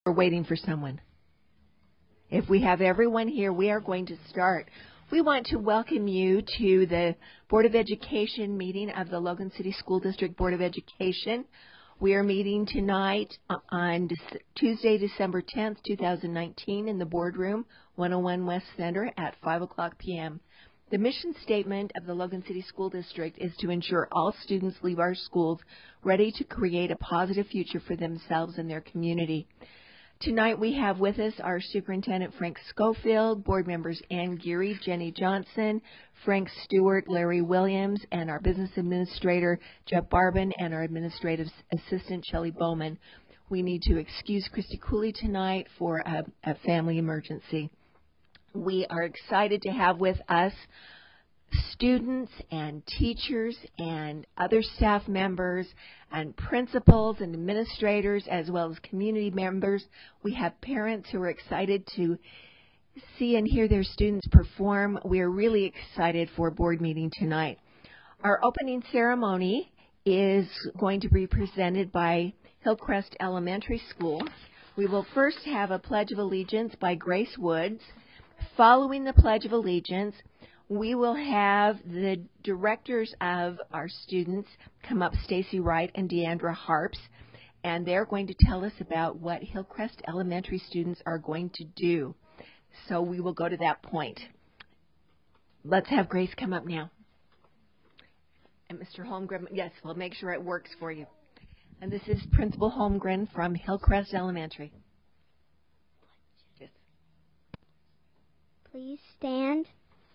We're waiting for someone. If we have everyone here, we are going to start. We want to welcome you to the Board of Education meeting of the Logan City School District Board of Education. We are meeting tonight on Tuesday, December 10th, 2019 in the boardroom, 101 West Center at 5 o'clock p.m. The mission statement of the Logan City School District is to ensure all students leave our schools ready to create a positive future for themselves and their community. Tonight we have with us our Superintendent Frank Schofield, board members Ann Geary, Jenny Johnson, Frank Stewart, Larry Williams, and our Business Administrator Jeff Barbin and our Administrative Assistant Shelley Bowman. We need to excuse Christy Cooley tonight for a family emergency. We are excited to have with us students and teachers and other staff members and principals and administrators as well as community members. We have parents who are excited to see and hear their students perform. We are really excited for a board meeting tonight. Our opening ceremony is going to be presented by Hillcrest Elementary School. We will first have a Pledge of Allegiance by Grace Woods. Following the Pledge of Allegiance, we will have the directors of our students come up, Stacy Wright and Deandra Harps, and they're going to tell us about what Hillcrest Elementary students are going to do. So we will go to that point. Let's have Grace come up now. And Mr. Holmgren, yes, we'll make sure it works for you. And this is Principal Holmgren from Hillcrest Elementary. Yes. Please stand.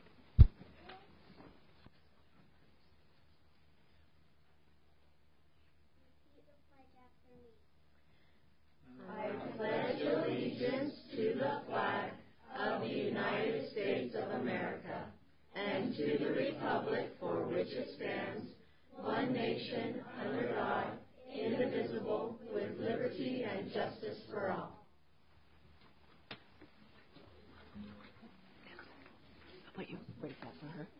And to the republic for which it stands, one nation, under God, indivisible, with liberty and justice for all. What you wait that for her?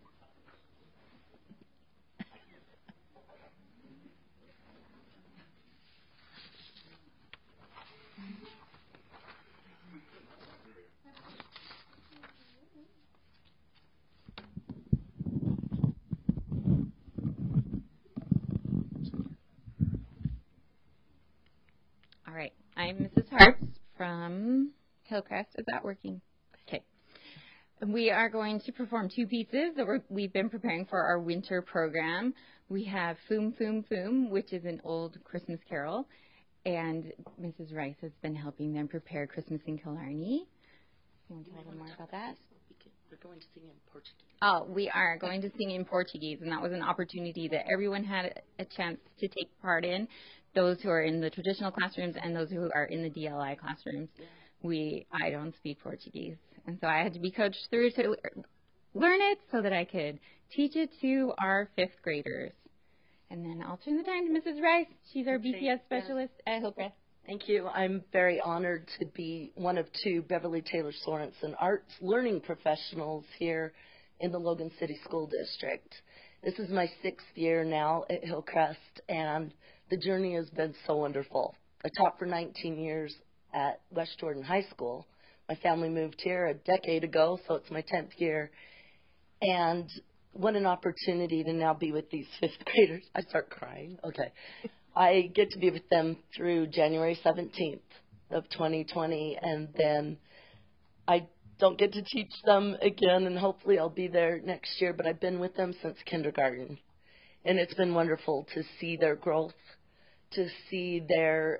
All right, I'm Mrs. Harps from Hillcrest. Is that working? Okay. We are going to perform two pieces that we've been preparing for our winter program. We have Foom Foom Foom, which is an old Christmas carol, and Mrs. Rice has been helping them prepare Christmas in Killarney. You want to tell them more about that? We're going to sing in Portuguese. Oh, we are going to sing in Portuguese, and that was an opportunity that everyone had a chance to take part in. Those who are in the traditional classrooms and those who are in the DLI classrooms. I don't speak Portuguese, and so I had to be coached through to learn it so that I could teach it to our fifth graders. And then I'll turn the time to Mrs. Rice. She's our BPS specialist at Hillcrest. Thank you. I'm very honored to be one of two Beverly Taylor Sorensen arts learning professionals here in the Logan City School District. This is my 6th year now at Hillcrest, and the journey has been so wonderful. I taught for 19 years at West Jordan High School. My family moved here a decade ago, so it's my 10th year. And what an opportunity to now be with these 5th graders. I start crying. Okay. I get to be with them through January 17th of 2020, and then I don't get to teach them again, and hopefully I'll be there next year, but I've been with them since kindergarten. And it's been wonderful to see their growth, to see their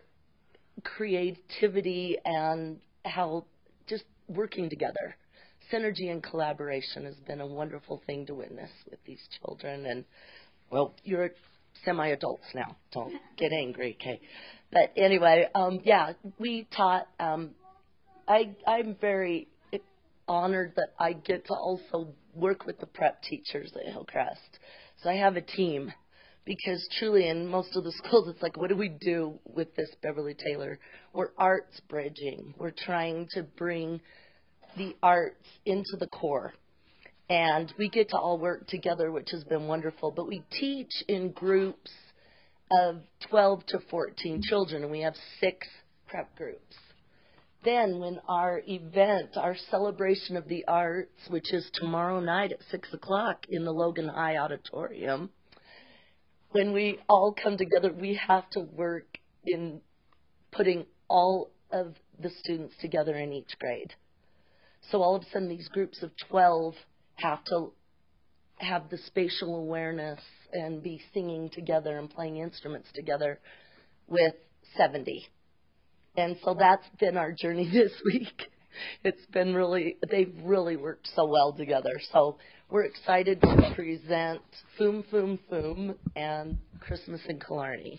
creativity and how just working together. Synergy and collaboration has been a wonderful thing to witness with these children. And, well, you're semi-adults now. Don't get angry, okay? But anyway, we taught. I'm very honored that I get to also work with the prep teachers at Hillcrest. So I have a team, because truly in most of the schools it's like, what do we do with this Beverly Taylor? We're arts bridging. We're trying to bring the arts into the core. And we get to all work together, which has been wonderful. But we teach in groups of 12 to 14 children, and we have 6 prep groups. Then when our event, our celebration of the arts, which is tomorrow night at 6 o'clock in the Logan High Auditorium, when we all come together, we have to work in putting all of the students together in each grade. So all of a sudden these groups of 12 have to have the spatial awareness and be singing together and playing instruments together with 70. And so that's been our journey this week. It's been they've really worked so well together. So we're excited to present Foom Foom Foom and Christmas in Killarney.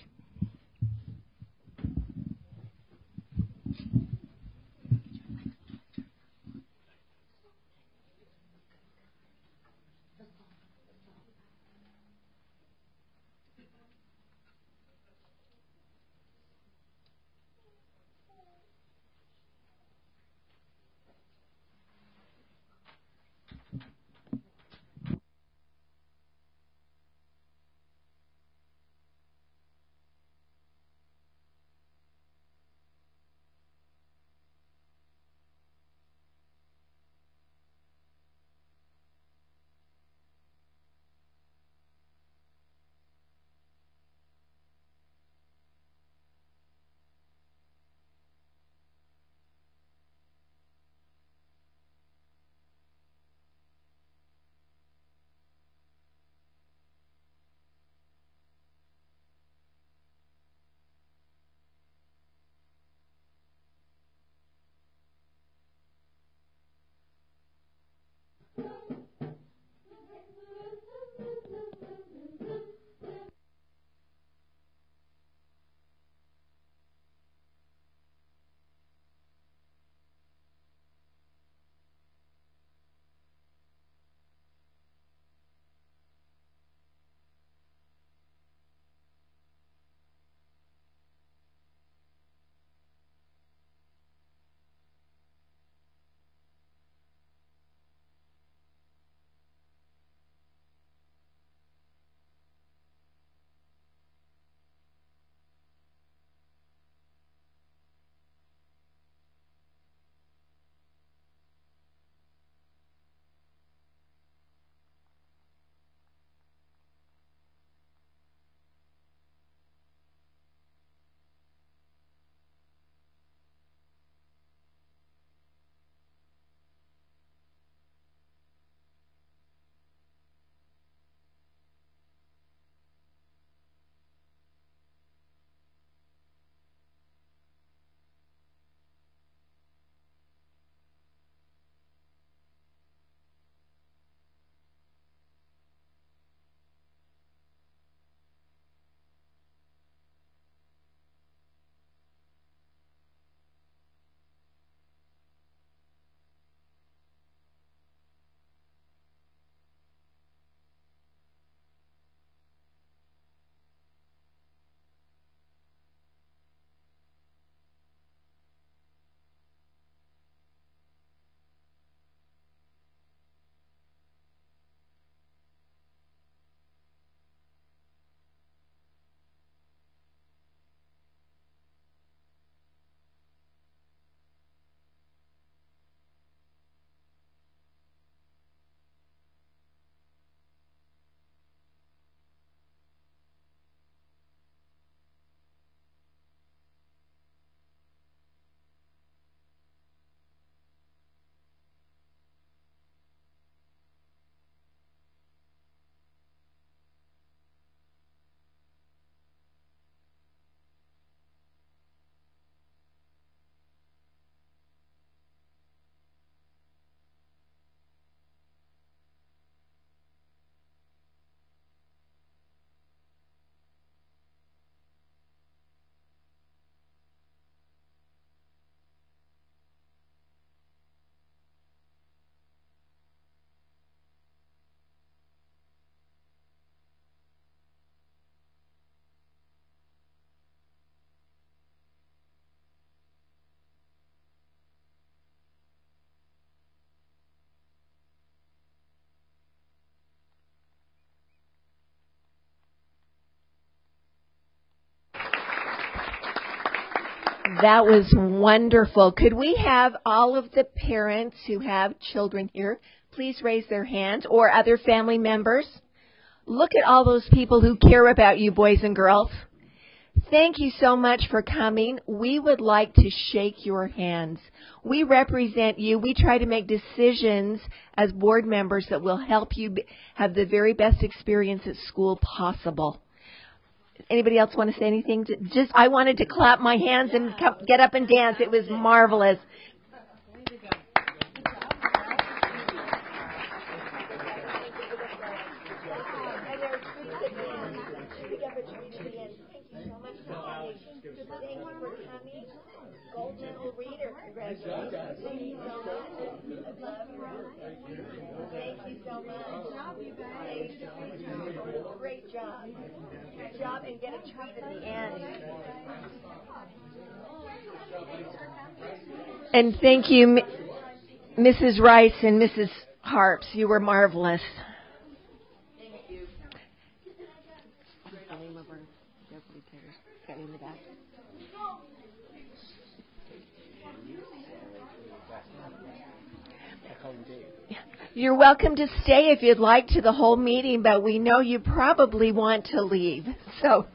That was wonderful. Could we have all of the parents who have children here please raise their hands, or other family members? Look at all those people who care about you, boys and girls. Thank you so much for coming. We would like to shake your hands. We represent you. We try to make decisions as board members that will help you have the very best experience at school possible. Anybody else want to say anything? I wanted to clap my hands and get up and dance. It was marvelous. Gold medal reader, congratulations. Thank you so much. Thank you so much. Great job. Good job, and get a treat at the end. And thank you, Mrs. Rice and Mrs. Harps. You were marvelous. Thank you. The name of our deputy Taylor. Got in the back. You're welcome to stay if you'd like to the whole meeting, but we know you probably want to leave. So,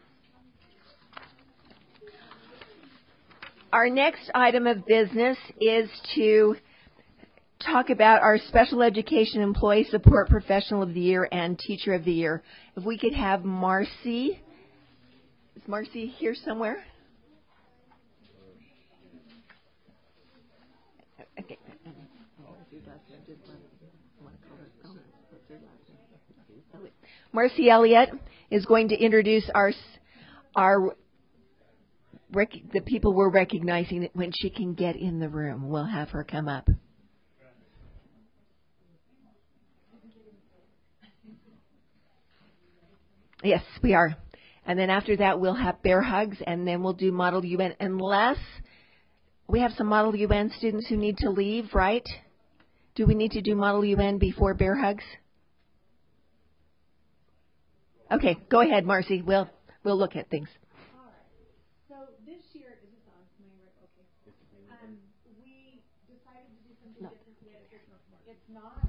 our next item of business is to talk about our Special Education Employee Support Professional of the Year and Teacher of the Year. If we could have Marcy. Is Marcy here somewhere? Okay. Marcy Elliott is going to introduce the people we're recognizing when she can get in the room. We'll have her come up. Yes, we are. And then after that, we'll have bear hugs, and then we'll do Model UN, unless we have some Model UN students who need to leave, right? Do we need to do Model UN before bear hugs? Okay, go ahead, Marcy. We'll look at things. All right. So this year, is this on? Okay. We decided to do something different. It's not.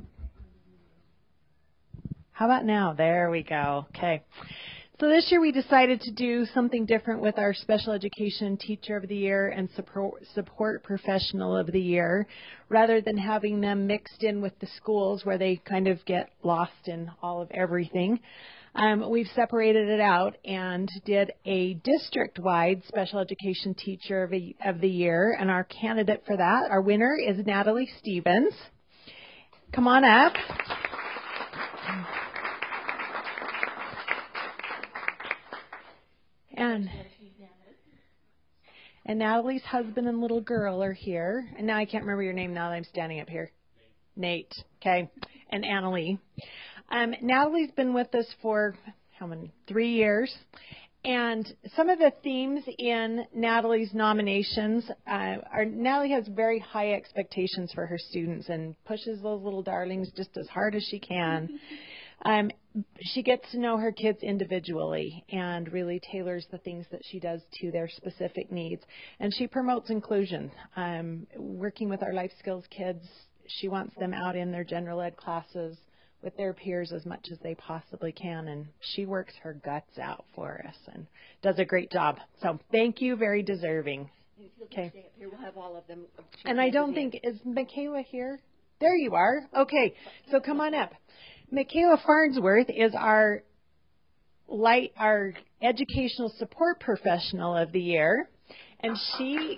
How about now? There we go. Okay. So this year we decided to do something different with our Special Education Teacher of the Year and Support Professional of the Year, rather than having them mixed in with the schools where they kind of get lost in all of everything. We've separated it out and did a district-wide Special Education Teacher of the Year, and our candidate for that, our winner, is Natalie Stevens. Come on up. And Natalie's husband and little girl are here. And now I can't remember your name now that I'm standing up here. Nate. Okay. And Annalie. Natalie's been with us for, 3 years. And some of the themes in Natalie's nominations Natalie has very high expectations for her students and pushes those little darlings just as hard as she can. She gets to know her kids individually and really tailors the things that she does to their specific needs. And she promotes inclusion. Working with our life skills kids, she wants them out in their general ed classes with their peers as much as they possibly can. And she works her guts out for us and does a great job. So thank you, very deserving. Okay. Here we'll have all of them. And I don't think, is Michaela here? There you are. Okay, so come on up. Michaela Farnsworth is our Educational Support Professional of the Year, and she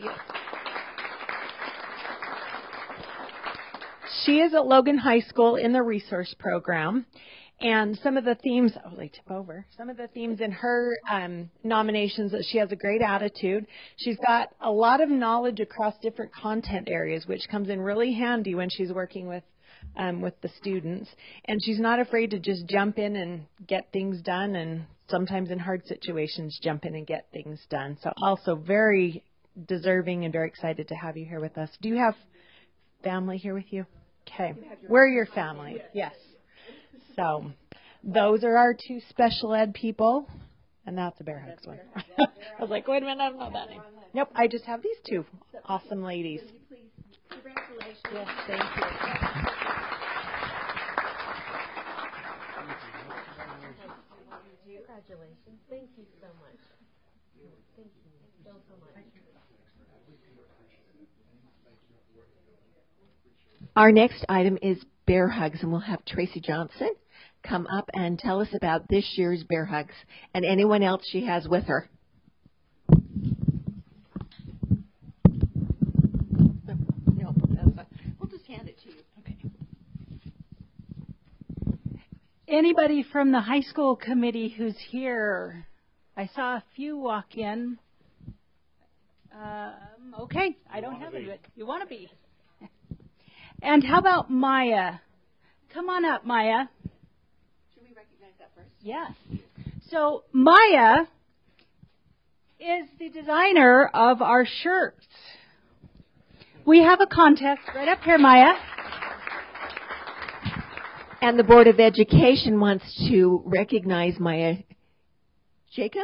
is at Logan High School in the resource program. And some of the themes, some of the themes in her nominations, that she has a great attitude. She's got a lot of knowledge across different content areas, which comes in really handy when she's working with the students. And she's not afraid to just jump in and get things done, and sometimes in hard situations jump in and get things done. So also very deserving and very excited to have you here with us. Do you have family here with you? Okay. We're your family. Yes. So those are our two special ed people. And that's a Bear Hugs one. I was like, wait a minute, I don't know that name. Nope, I just have these two awesome ladies. Congratulations. Yes, thank you. Congratulations. Thank you so much. Thank you so much. Our next item is Bear Hugs, and we'll have Tracy Johnson come up and tell us about this year's Bear Hugs and anyone else she has with her. No, we'll just hand it to you. Okay. Anybody from the high school committee who's here? I saw a few walk in. Okay, I don't have it. You want to be? And how about Maya? Come on up, Maya. Should we recognize that first? Yes. So Maya is the designer of our shirts. We have a contest right up here, Maya. And the Board of Education wants to recognize Maya Jacob?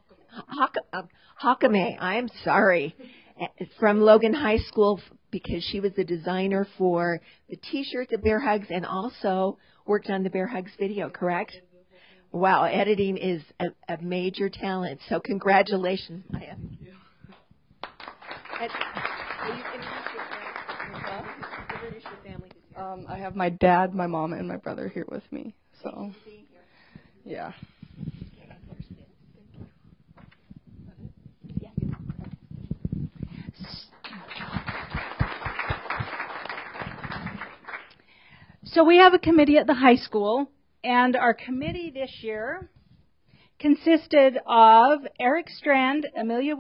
Hakame, I am sorry, from Logan High School, because she was the designer for the T-shirts at Bear Hugs and also worked on the Bear Hugs video, correct? Wow, editing is a major talent, so congratulations, Maya. Thank you. Will you introduce your family? I have my dad, my mom, and my brother here with me. So, yeah. So we have a committee at the high school, and our committee this year consisted of Eric Strand, Amelia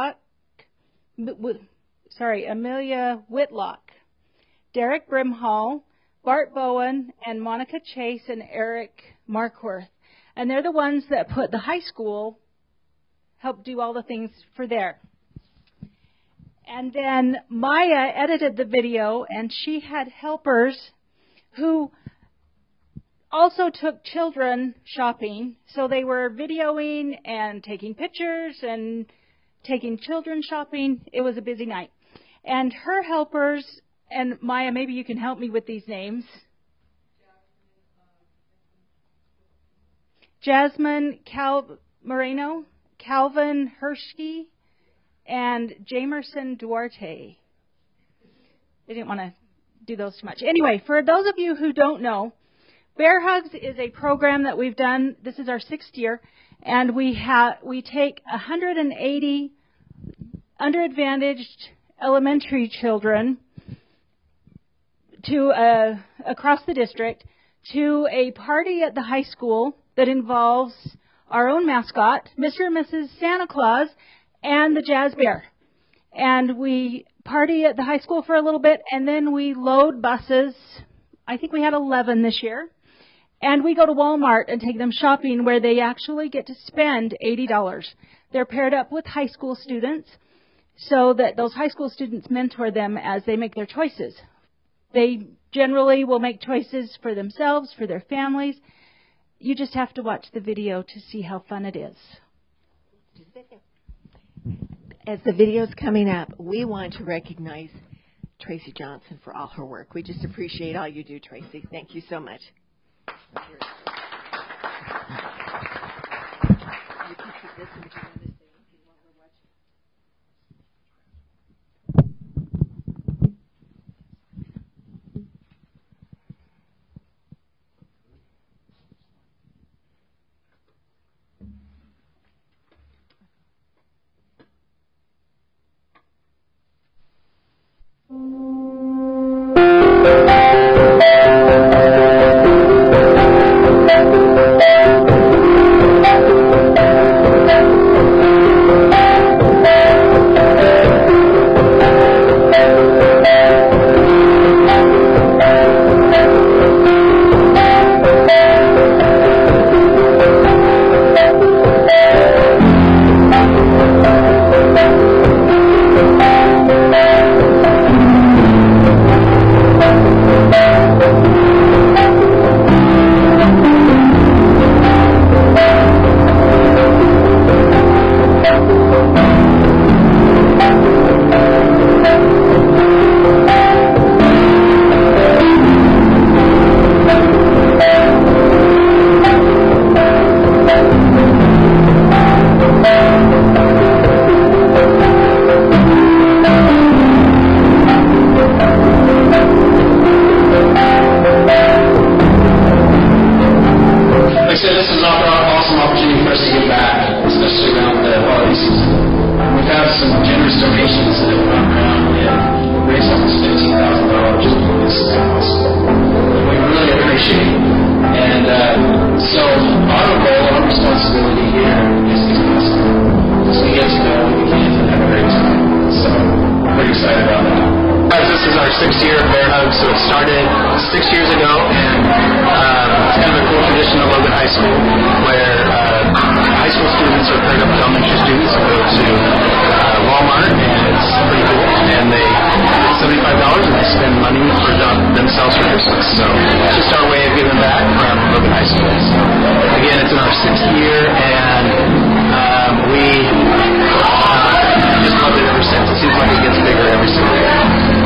Whitlock, Derek Brimhall, Bart Bowen, and Monica Chase and Eric Markworth. And they're the ones that put the high school, help do all the things for there. And then Maya edited the video, and she had helpers who also took children shopping. So they were videoing and taking pictures and taking children shopping. It was a busy night. And her helpers, and Maya, maybe you can help me with these names. Jasmine Moreno, Calvin Hershke, and Jamerson Duarte. They didn't want to do those too much. Anyway, for those of you who don't know, Bear Hugs is a program that we've done. This is our 6th year, and we take 180 underadvantaged elementary children to across the district to a party at the high school that involves our own mascot, Mr. and Mrs. Santa Claus, and the Jazz Bear. And we party at the high school for a little bit, and then we load buses. I think we had 11 this year. And we go to Walmart and take them shopping, where they actually get to spend $80. They're paired up with high school students so that those high school students mentor them as they make their choices. They generally will make choices for themselves, for their families. You just have to watch the video to see how fun it is. As the video's coming up, we want to recognize Tracy Johnson for all her work. We just appreciate all you do, Tracy. Thank you so much. You can keep this and if you want to say anything while we're watching. pretty excited about that. Guys, this is our 6th year of Bear Hug, so it started 6 years ago, and it's kind of a cool tradition at Logan High School where high school students are paired up with elementary students and go to Walmart, and it's pretty cool. And they get $75 and they spend money for themselves for Christmas. So it's just our way of giving back from Logan High School. So again, it's in our 6th year, and we just loved it ever since. It seems like it gets bigger every single year.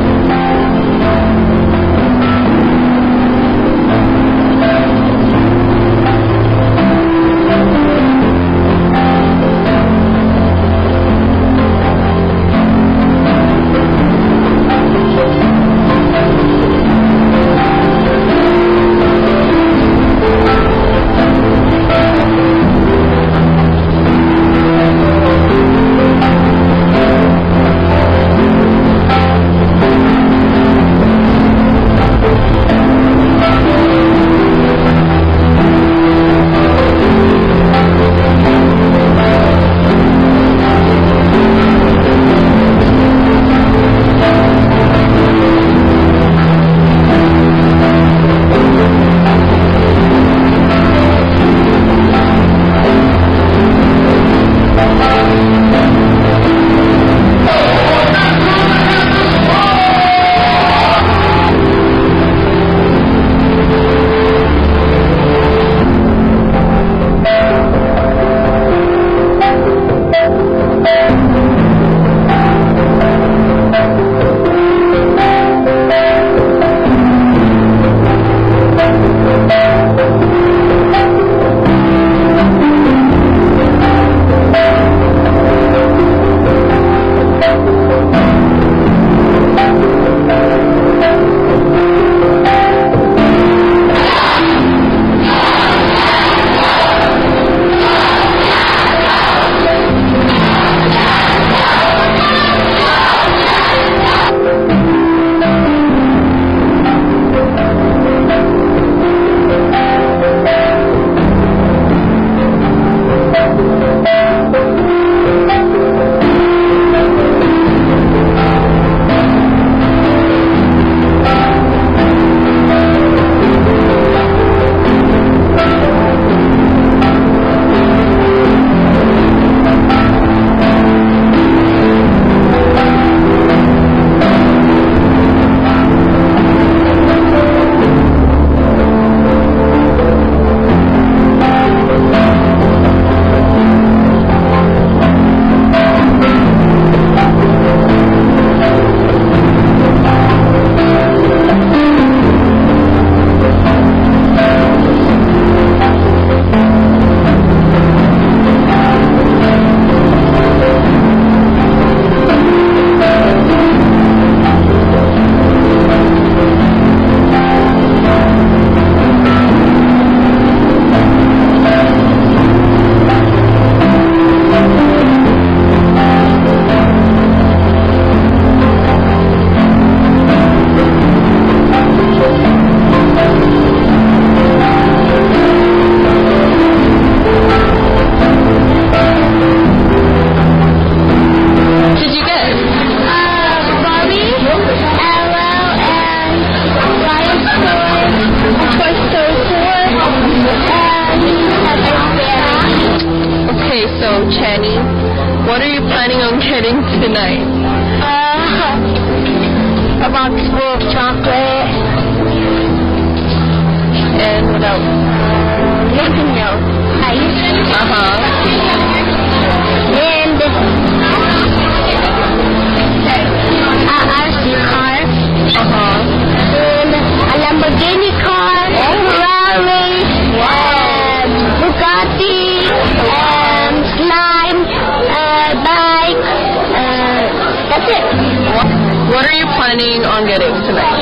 What are you planning on getting tonight?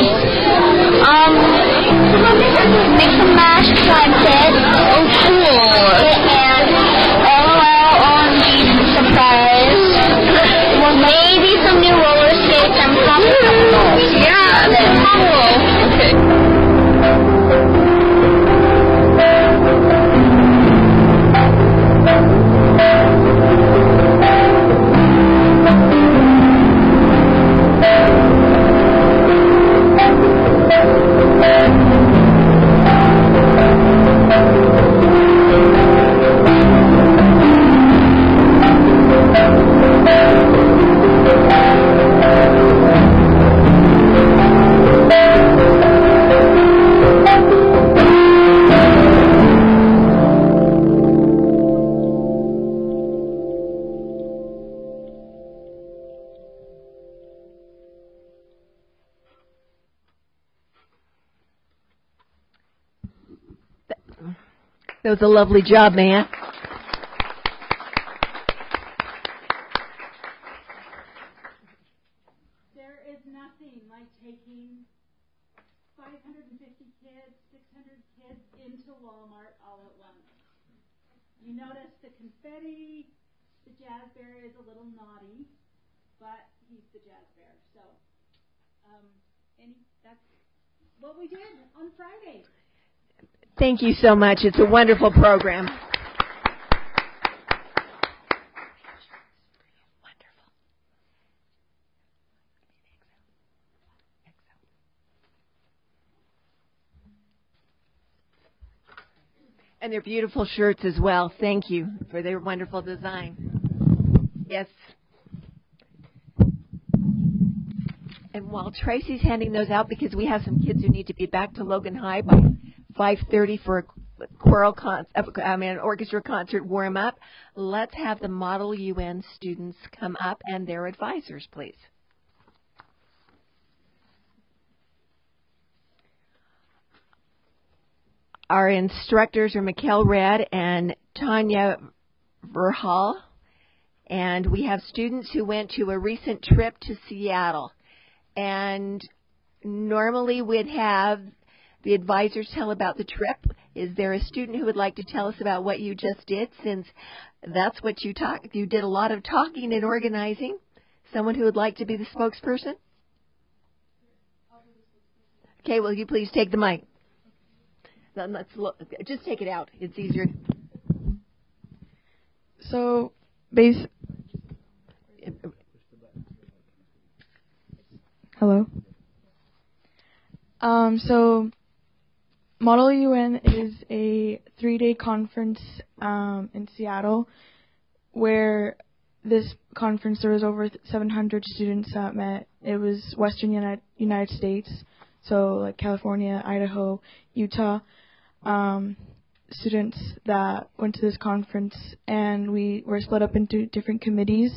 Make some mashed potatoes. Oh, cool. And orange surprise. Well, maybe some new roller skates and popsicles. Yeah, that's cool. Okay. That was a lovely job, man. There is nothing like taking 550 kids, 600 kids into Walmart all at once. You notice the confetti, the jazz bear is a little naughty, but he's the jazz bear. So, that's what we did on Friday. Thank you so much. It's a wonderful program. And their beautiful shirts as well. Thank you for their wonderful design. Yes. And while Tracy's handing those out, because we have some kids who need to be back to Logan High by 5:30 for an orchestra concert warm up, let's have the Model UN students come up and their advisors, please. Our instructors are Mikkel Red and Tanya Verhal, and we have students who went to a recent trip to Seattle. And normally we'd have the advisors tell about the trip. Is there a student who would like to tell us about what you just did, since that's what you did a lot of talking and organizing? Someone who would like to be the spokesperson? Okay, will you please take the mic? Then let's look. Just take it out. It's easier. So, hello. So, Model UN is a 3-day conference in Seattle, where this conference, there was over 700 students that met. It was Western United States, so like California, Idaho, Utah. Students that went to this conference, and we were split up into different committees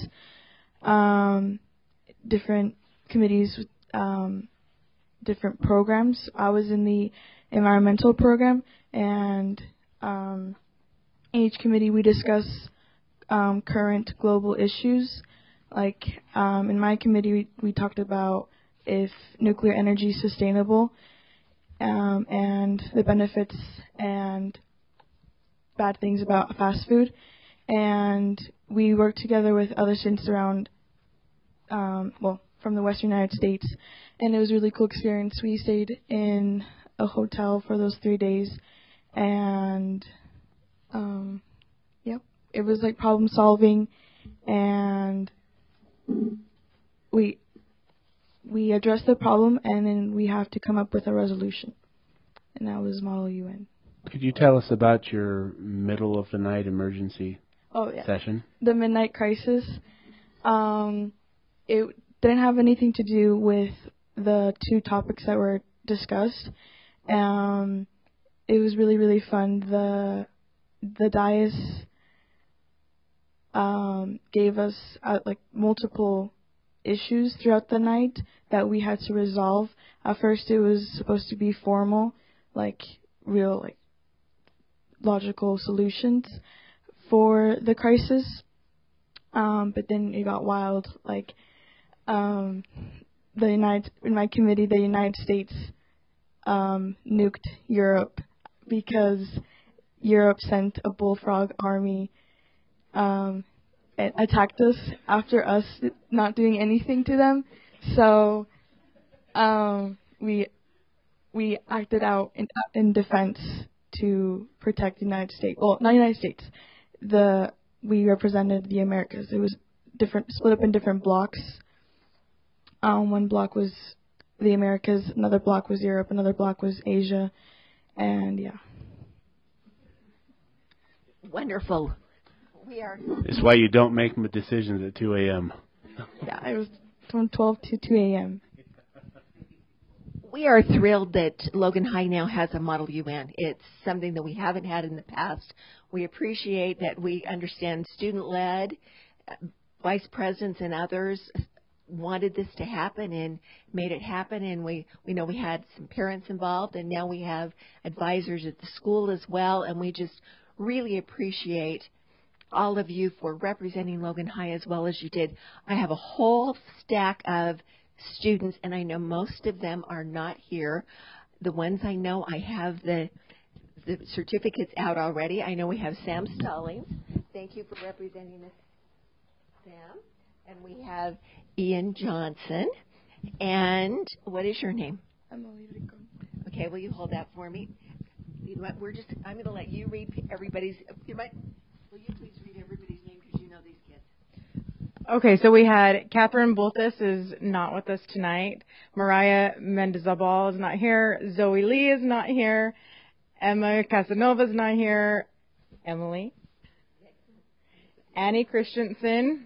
with different programs. I was in the environmental program, and in each committee we discuss current global issues. Like in my committee, we talked about if nuclear energy is sustainable, and the benefits and bad things about fast food. And we worked together with other students around, from the Western United States, and it was a really cool experience. We stayed in a hotel for those 3 days, and it was like problem solving, and we addressed the problem, and then we have to come up with a resolution, and that was Model UN. Could you tell us about your middle of the night emergency session? The Midnight Crisis. It didn't have anything to do with the 2 topics that were discussed. It was really, really fun. The dais gave us multiple issues throughout the night that we had to resolve. At first, it was supposed to be formal, real logical solutions for the crisis, but then it got wild. In my committee, the United States nuked Europe because Europe sent a bullfrog army and attacked us after us not doing anything to them. So we acted out in defense to protect the United States. Well, not United States. We represented the Americas. It was split up in different blocks. One block was the Americas, another block was Europe, another block was Asia, and yeah. Wonderful. It's why you don't make decisions at 2 a.m. Yeah, it was from 12 to 2 a.m. We are thrilled that Logan High now has a Model UN. It's something that we haven't had in the past. We appreciate that we understand student-led, vice presidents and others wanted this to happen and made it happen, and we know we had some parents involved, and now we have advisors at the school as well, and we just really appreciate all of you for representing Logan High as well as you did. I have a whole stack of students, and I know most of them are not here. The ones I know, I have the certificates out already. I know we have Sam Stallings. Thank you for representing us, Sam. And we have Ian Johnson. And what is your name? Emily Rico. Okay, will you hold that for me? You know what, I'm going to let you read everybody's. Will you please read everybody's name because you know these kids? Okay, so we had Catherine Bulthus is not with us tonight. Mariah Mendizabal is not here. Zoe Lee is not here. Emma Casanova is not here. Emily. Annie Christensen.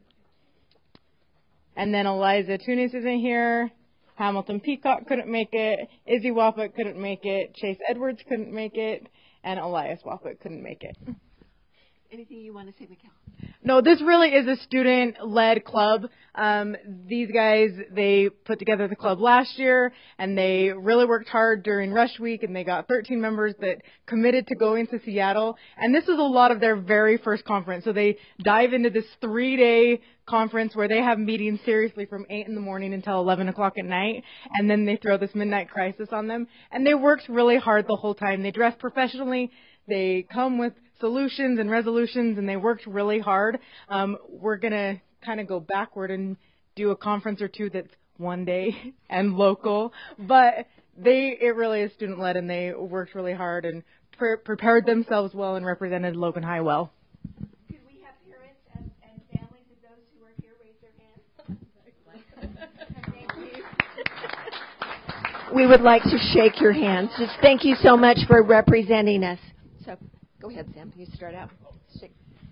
And then Eliza Tunis isn't here. Hamilton Peacock couldn't make it. Izzy Waffet couldn't make it. Chase Edwards couldn't make it. And Elias Waffet couldn't make it. Anything you want to say, Mikhail? No, this really is a student-led club. These guys, they put together the club last year, and they really worked hard during Rush Week, and they got 13 members that committed to going to Seattle. And this is a lot of their very first conference. So they dive into this 3-day conference where they have meetings seriously from 8 in the morning until 11 o'clock at night, and then they throw this midnight crisis on them. And they worked really hard the whole time. They dress professionally. They come with solutions and resolutions, and they worked really hard. We're going to kind of go backward and do a conference or two that's one day and local, but it really is student-led, and they worked really hard and prepared themselves well and represented Logan High well. Could we have parents and families of those who are here raise their hands? Thank you. We would like to shake your hands. Just thank you so much for representing us. So go ahead, Sam. You start out. Shake.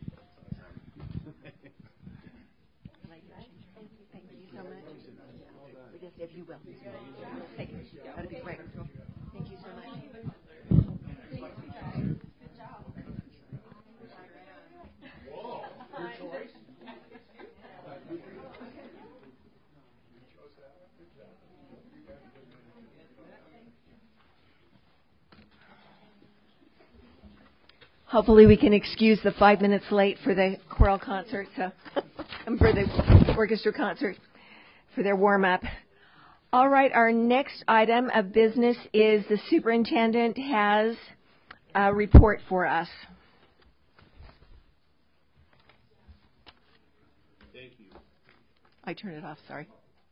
Thank you so much. We just, if you will. Take it. That'd be great. Thank you so much. Hopefully we can excuse the 5 minutes late for the choral concert, and for the orchestra concert, for their warm-up. All right, our next item of business is the superintendent has a report for us. Thank you. I turned it off, sorry.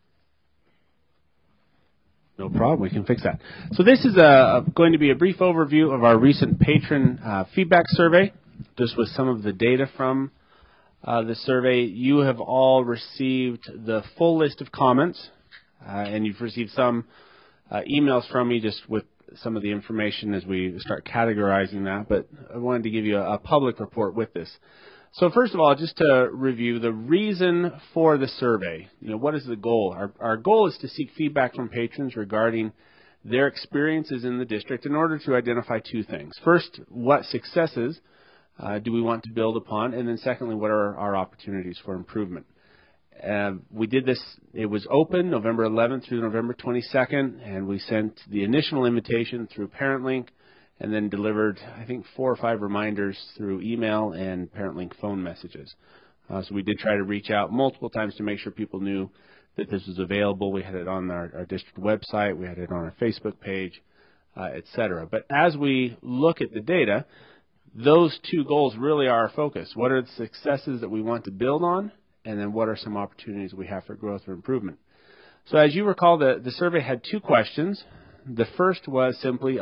No problem. We can fix that. So this is going to be a brief overview of our recent patron feedback survey. This was some of the data from the survey. You have all received the full list of comments, and you've received some emails from me just with some of the information as we start categorizing that. But I wanted to give you a public report with this. So first of all, just to review the reason for the survey, what is the goal? Our goal is to seek feedback from patrons regarding their experiences in the district in order to identify two things. First, what successes do we want to build upon? And then secondly, what are our opportunities for improvement? We did this, it was open November 11th through November 22nd, and we sent the initial invitation through ParentLink, and then delivered, I think, 4 or 5 reminders through email and ParentLink phone messages. So we did try to reach out multiple times to make sure people knew that this was available. We had it on our district website. We had it on our Facebook page, etc. But as we look at the data, those two goals really are our focus. What are the successes that we want to build on? And then what are some opportunities we have for growth or improvement? So as you recall, the survey had 2 questions. The first was simply,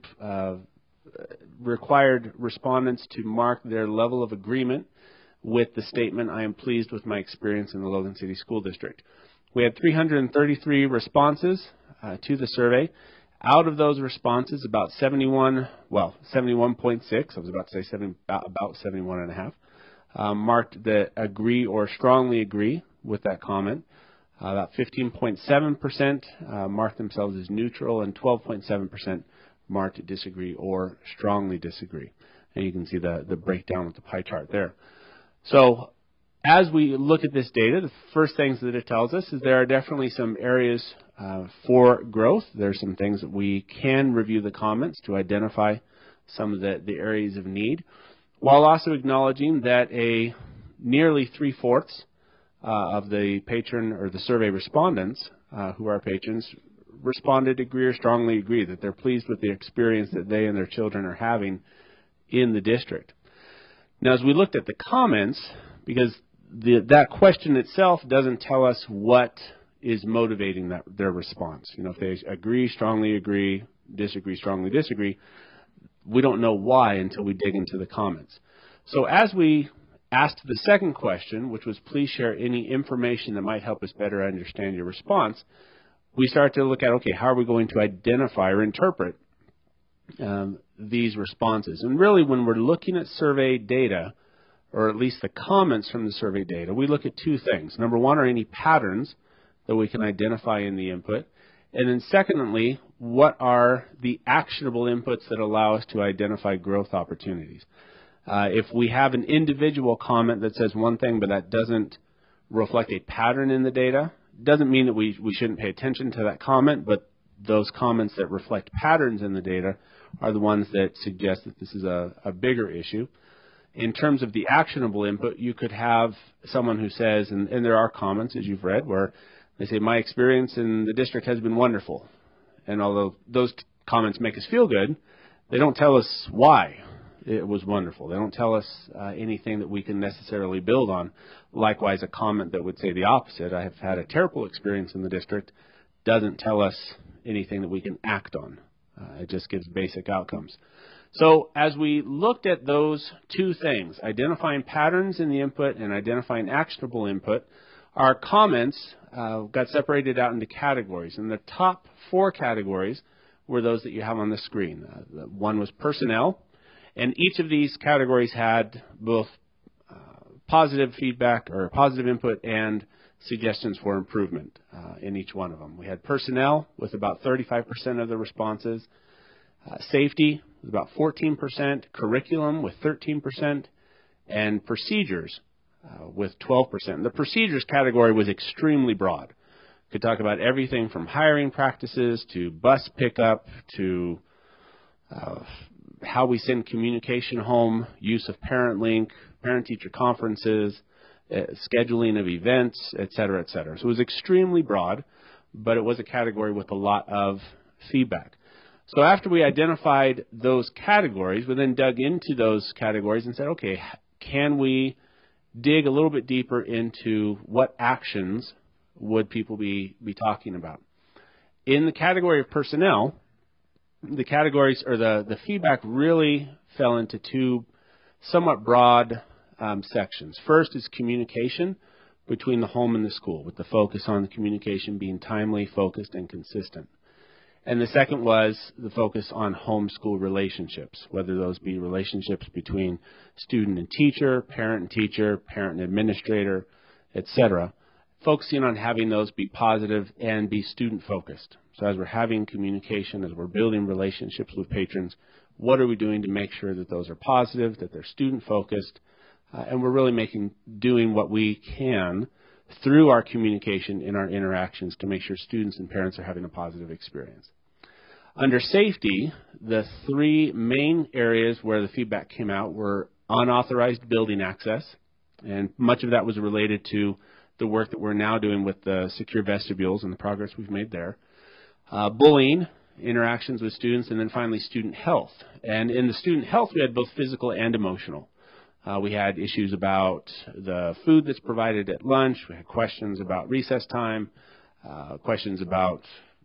required respondents to mark their level of agreement with the statement, I am pleased with my experience in the Logan City School District. We had 333 responses to the survey. Out of those responses, about 71.6, I was about to say about 71.5, marked the agree or strongly agree with that comment. About 15.7% marked themselves as neutral, and 12.7% marked disagree or strongly disagree. And you can see the breakdown with the pie chart there. So as we look at this data, the first things that it tells us is there are definitely some areas for growth. There are some things that we can review the comments to identify some of the areas of need. while also acknowledging that nearly 3/4 of the patron or the survey respondents, who are patrons, responded agree or strongly agree that they're pleased with the experience that they and their children are having in the district. Now, as we looked at the comments, because that question itself doesn't tell us what is motivating their response. If they agree, strongly agree, disagree, strongly disagree, we don't know why until we dig into the comments. So as we asked the second question, which was please share any information that might help us better understand your response, we start to look at, okay, how are we going to identify or interpret these responses? And really, when we're looking at survey data, or at least the comments from the survey data, we look at two things. Number one, are any patterns that we can identify in the input? And then secondly, what are the actionable inputs that allow us to identify growth opportunities? If we have an individual comment that says one thing, but that doesn't reflect a pattern in the data, doesn't mean that we shouldn't pay attention to that comment, but those comments that reflect patterns in the data are the ones that suggest that this is a bigger issue. In terms of the actionable input, you could have someone who says, and there are comments, as you've read, where they say, my experience in the district has been wonderful. And although those comments make us feel good, they don't tell us why it was wonderful. They don't tell us anything that we can necessarily build on. Likewise, a comment that would say the opposite, I have had a terrible experience in the district, doesn't tell us anything that we can act on. It just gives basic outcomes. So as we looked at those two things, identifying patterns in the input and identifying actionable input, our comments got separated out into categories. And the top 4 categories were those that you have on the screen. One was personnel, and each of these categories had both positive feedback or positive input and suggestions for improvement in each one of them. We had personnel with about 35% of the responses, safety with about 14%, curriculum with 13%, and procedures with 12%. The procedures category was extremely broad. Could talk about everything from hiring practices to bus pickup to how we send communication home, use of ParentLink, parent-teacher conferences, scheduling of events, et cetera, et cetera. So it was extremely broad, but it was a category with a lot of feedback. So after we identified those categories, we then dug into those categories and said, okay, can we dig a little bit deeper into what actions would people be talking about? In the category of personnel, the categories or the feedback really fell into two somewhat broad sections. First is communication between the home and the school, with the focus on the communication being timely, focused, and consistent. And the second was the focus on home-school relationships, whether those be relationships between student and teacher, parent and administrator, etc., focusing on having those be positive and be student-focused. So as we're having communication, as we're building relationships with patrons, what are we doing to make sure that those are positive, that they're student-focused, and we're really doing what we can through our communication in our interactions to make sure students and parents are having a positive experience. Under safety, the 3 main areas where the feedback came out were unauthorized building access, and much of that was related to the work that we're now doing with the secure vestibules and the progress we've made there. Bullying, interactions with students, and then finally student health. And in the student health, we had both physical and emotional. We had issues about the food that's provided at lunch. We had questions about recess time, questions about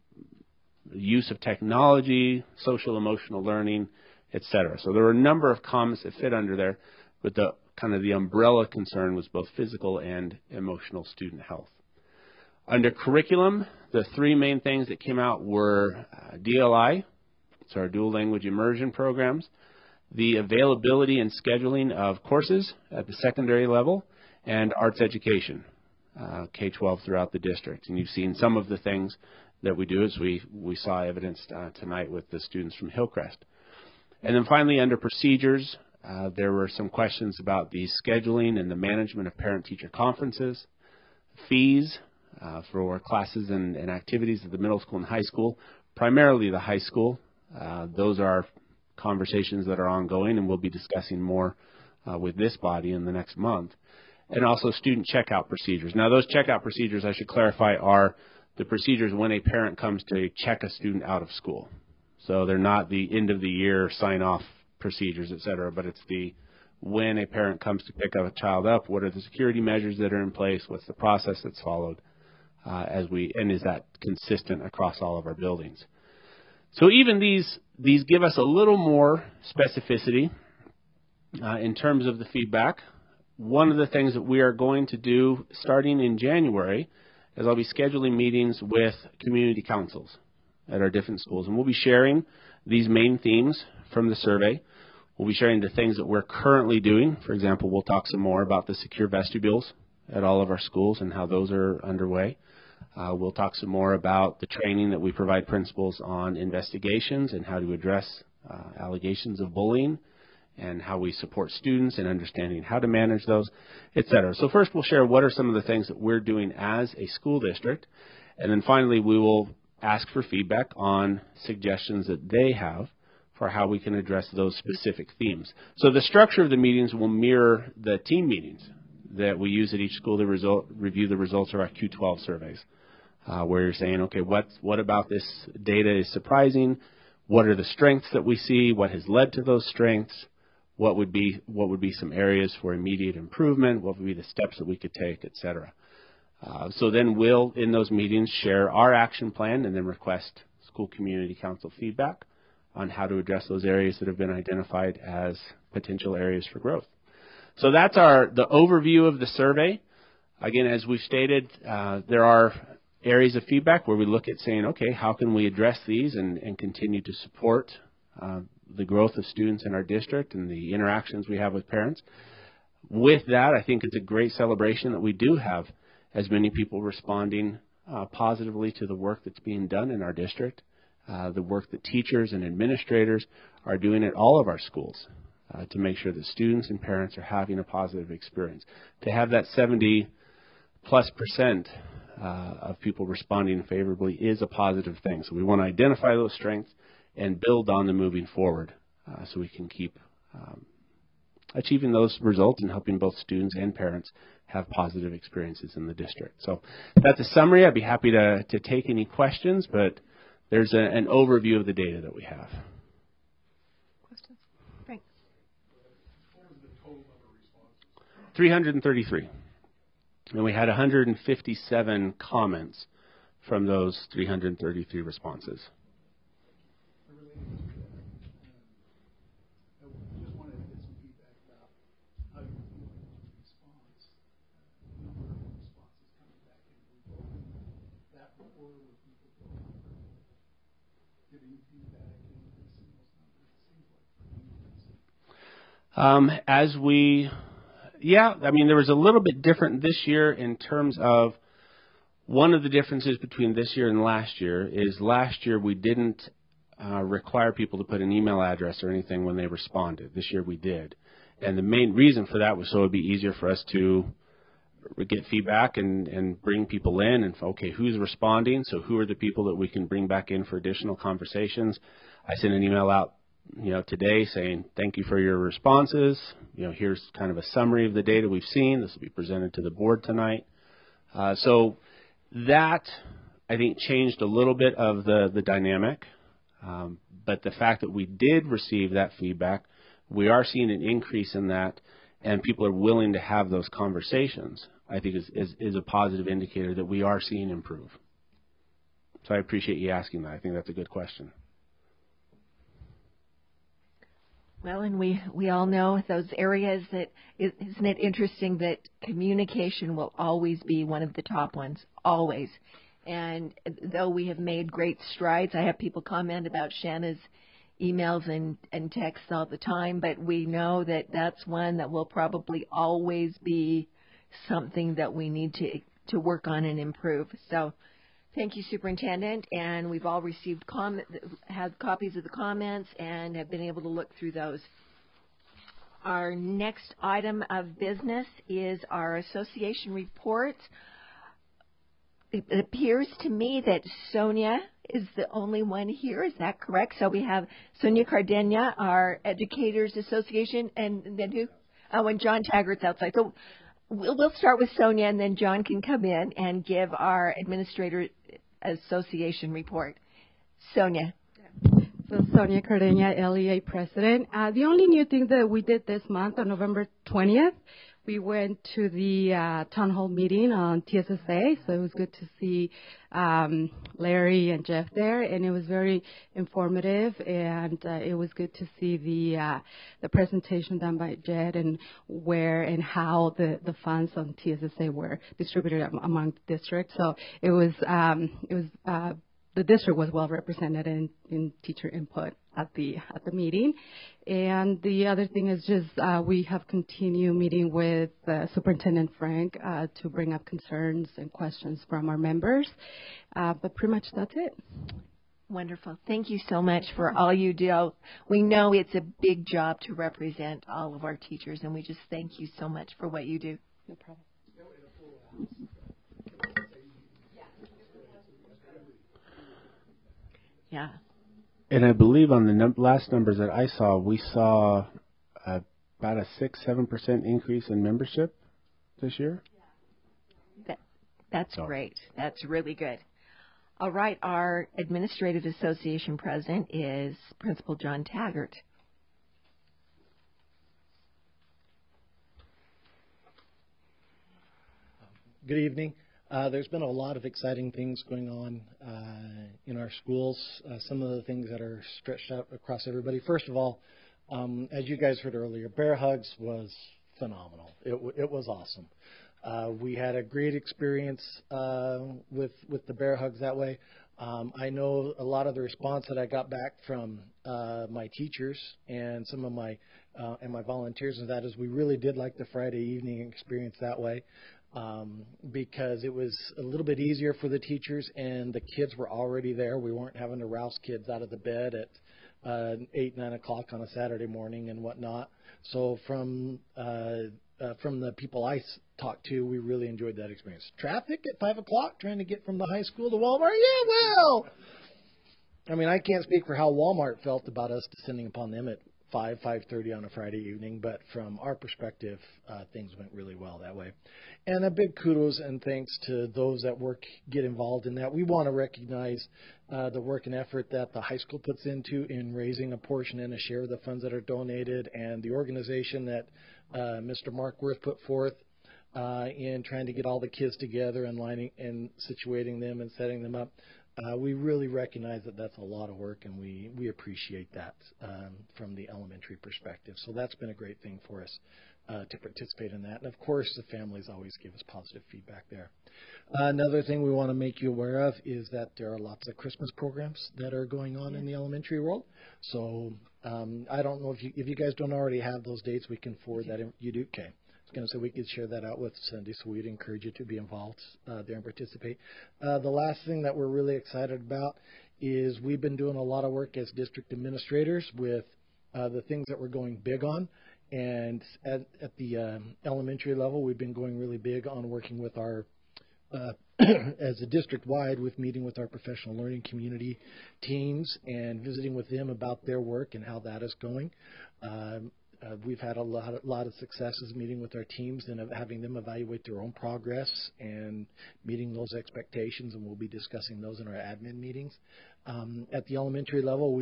use of technology, social emotional learning, etc. So there were a number of comments that fit under there, but the umbrella concern was both physical and emotional student health. Under curriculum, the 3 main things that came out were DLI, so our dual language immersion programs, the availability and scheduling of courses at the secondary level, and arts education, K-12 throughout the district. And you've seen some of the things that we do as we saw evidenced tonight with the students from Hillcrest. And then finally, under procedures, there were some questions about the scheduling and the management of parent-teacher conferences, fees for classes and activities at the middle school and high school, primarily the high school. Those are conversations that are ongoing, and we'll be discussing more with this body in the next month. And also student checkout procedures. Now, those checkout procedures, I should clarify, are the procedures when a parent comes to check a student out of school. So they're not the end of the year sign-off procedures, et cetera, but it's the when a parent comes to pick up a child up, what are the security measures that are in place, what's the process that's followed, and is that consistent across all of our buildings. So even these give us a little more specificity in terms of the feedback. One of the things that we are going to do starting in January is I'll be scheduling meetings with community councils at our different schools, and we'll be sharing these main themes from the survey. We'll be sharing the things that we're currently doing. For example, we'll talk some more about the secure vestibules at all of our schools and how those are underway. We'll talk some more about the training that we provide principals on investigations and how to address allegations of bullying and how we support students in understanding how to manage those, et cetera. So first we'll share what are some of the things that we're doing as a school district, and then finally we will ask for feedback on suggestions that they have for how we can address those specific themes. So the structure of the meetings will mirror the team meetings that we use at each school to review the results of our Q12 surveys, where you're saying, okay, what about this data is surprising? What are the strengths that we see? What has led to those strengths? What would be some areas for immediate improvement? What would be the steps that we could take, et cetera? So then we'll, in those meetings, share our action plan and then request school community council feedback on how to address those areas that have been identified as potential areas for growth. So that's the overview of the survey. Again, as we've stated, there are areas of feedback where we look at saying, okay, how can we address these and continue to support the growth of students in our district and the interactions we have with parents. With that, I think it's a great celebration that we do have as many people responding positively to the work that's being done in our district, the work that teachers and administrators are doing at all of our schools to make sure that students and parents are having a positive experience. To have that 70+% of people responding favorably is a positive thing. So we want to identify those strengths and build on them moving forward so we can keep achieving those results and helping both students and parents have positive experiences in the district. So that's a summary. I'd be happy to take any questions, but there's an overview of the data that we have. Questions? Frank. 333. And we had 157 comments from those 333 responses. There was a little bit different this year in terms of one of the differences between this year and last year is last year we didn't require people to put an email address or anything when they responded. This year we did. And the main reason for that was so it would be easier for us to get feedback and bring people in and, okay, who's responding? So who are the people that we can bring back in for additional conversations? I sent an email out today saying, thank you for your responses. Here's kind of a summary of the data we've seen. This will be presented to the board tonight. So that, I think, changed a little bit of the dynamic. But the fact that we did receive that feedback, we are seeing an increase in that, and people are willing to have those conversations, I think is a positive indicator that we are seeing improve. So I appreciate you asking that. I think that's a good question. Well, and we all know those areas that, isn't it interesting that communication will always be one of the top ones, always. And though we have made great strides, I have people comment about Shanna's emails and texts all the time, but we know that that's one that will probably always be something that we need to work on and improve. So thank you, Superintendent, and we've all received have copies of the comments and have been able to look through those. Our next item of business is our association report. It appears to me that Sonia is the only one here. Is that correct? So we have Sonia Cardenia, our Educators Association, and then who? when John Taggart's outside. So we'll start with Sonia, and then John can come in and give our Administrator Association report. Sonia. So Sonia Cardeña, LEA President. The only new thing that we did this month on November 20th, we went to the town hall meeting on TSSA, so it was good to see Larry and Jeff there, and it was very informative, and it was good to see the presentation done by Jed and where and how the funds on TSSA were distributed among the districts. So it was the district was well represented in teacher input at the meeting. And the other thing is just we have continued meeting with Superintendent Frank to bring up concerns and questions from our members. But pretty much that's it. Wonderful. Thank you so much for all you do. We know it's a big job to represent all of our teachers, and we just thank you so much for what you do. No problem. Yeah. And I believe on the last numbers that I saw, we saw about a 6-7% increase in membership this year. That's great. That's really good. All right. Our Administrative Association President is Principal John Taggart. Good evening. There's been a lot of exciting things going on in our schools, some of the things that are stretched out across everybody. First of all, as you guys heard earlier, Bear Hugs was phenomenal. It was awesome. We had a great experience with the Bear Hugs that way. I know a lot of the response that I got back from my teachers and some of my volunteers, and that is we really did like the Friday evening experience that way. Because it was a little bit easier for the teachers and the kids were already there. We weren't having to rouse kids out of the bed at 8, 9 o'clock on a Saturday morning and whatnot. So from the people I talked to, we really enjoyed that experience. Traffic at 5 o'clock trying to get from the high school to Walmart? Yeah, well, I mean, I can't speak for how Walmart felt about us descending upon them at 5:30 on a Friday evening, but from our perspective, things went really well that way. And a big kudos and thanks to those that get involved in that. We want to recognize the work and effort that the high school puts into in raising a portion and a share of the funds that are donated, and the organization that Mr. Mark Worth put forth in trying to get all the kids together and lining and situating them and setting them up. We really recognize that that's a lot of work, and we appreciate that from the elementary perspective. So that's been a great thing for us to participate in that. And, of course, the families always give us positive feedback there. Another thing we want to make you aware of is that there are lots of Christmas programs that are going on in the elementary world. So I don't know if you guys don't already have those dates, we can forward that in. You do? Okay. Going to say we could share that out with Cindy, so we'd encourage you to be involved there and participate. The last thing that we're really excited about is we've been doing a lot of work as district administrators with the things that we're going big on. And at the elementary level, we've been going really big on working with our, as a district-wide, with meeting with our professional learning community teams and visiting with them about their work and how that is going. We've had a lot of successes meeting with our teams and having them evaluate their own progress and meeting those expectations, and we'll be discussing those in our admin meetings. At the elementary level,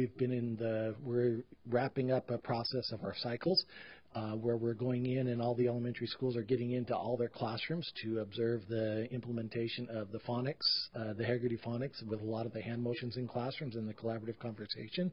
we're wrapping up a process of our cycles where we're going in, and all the elementary schools are getting into all their classrooms to observe the implementation of the phonics, the Haggerty phonics, with a lot of the hand motions in classrooms and the collaborative conversations.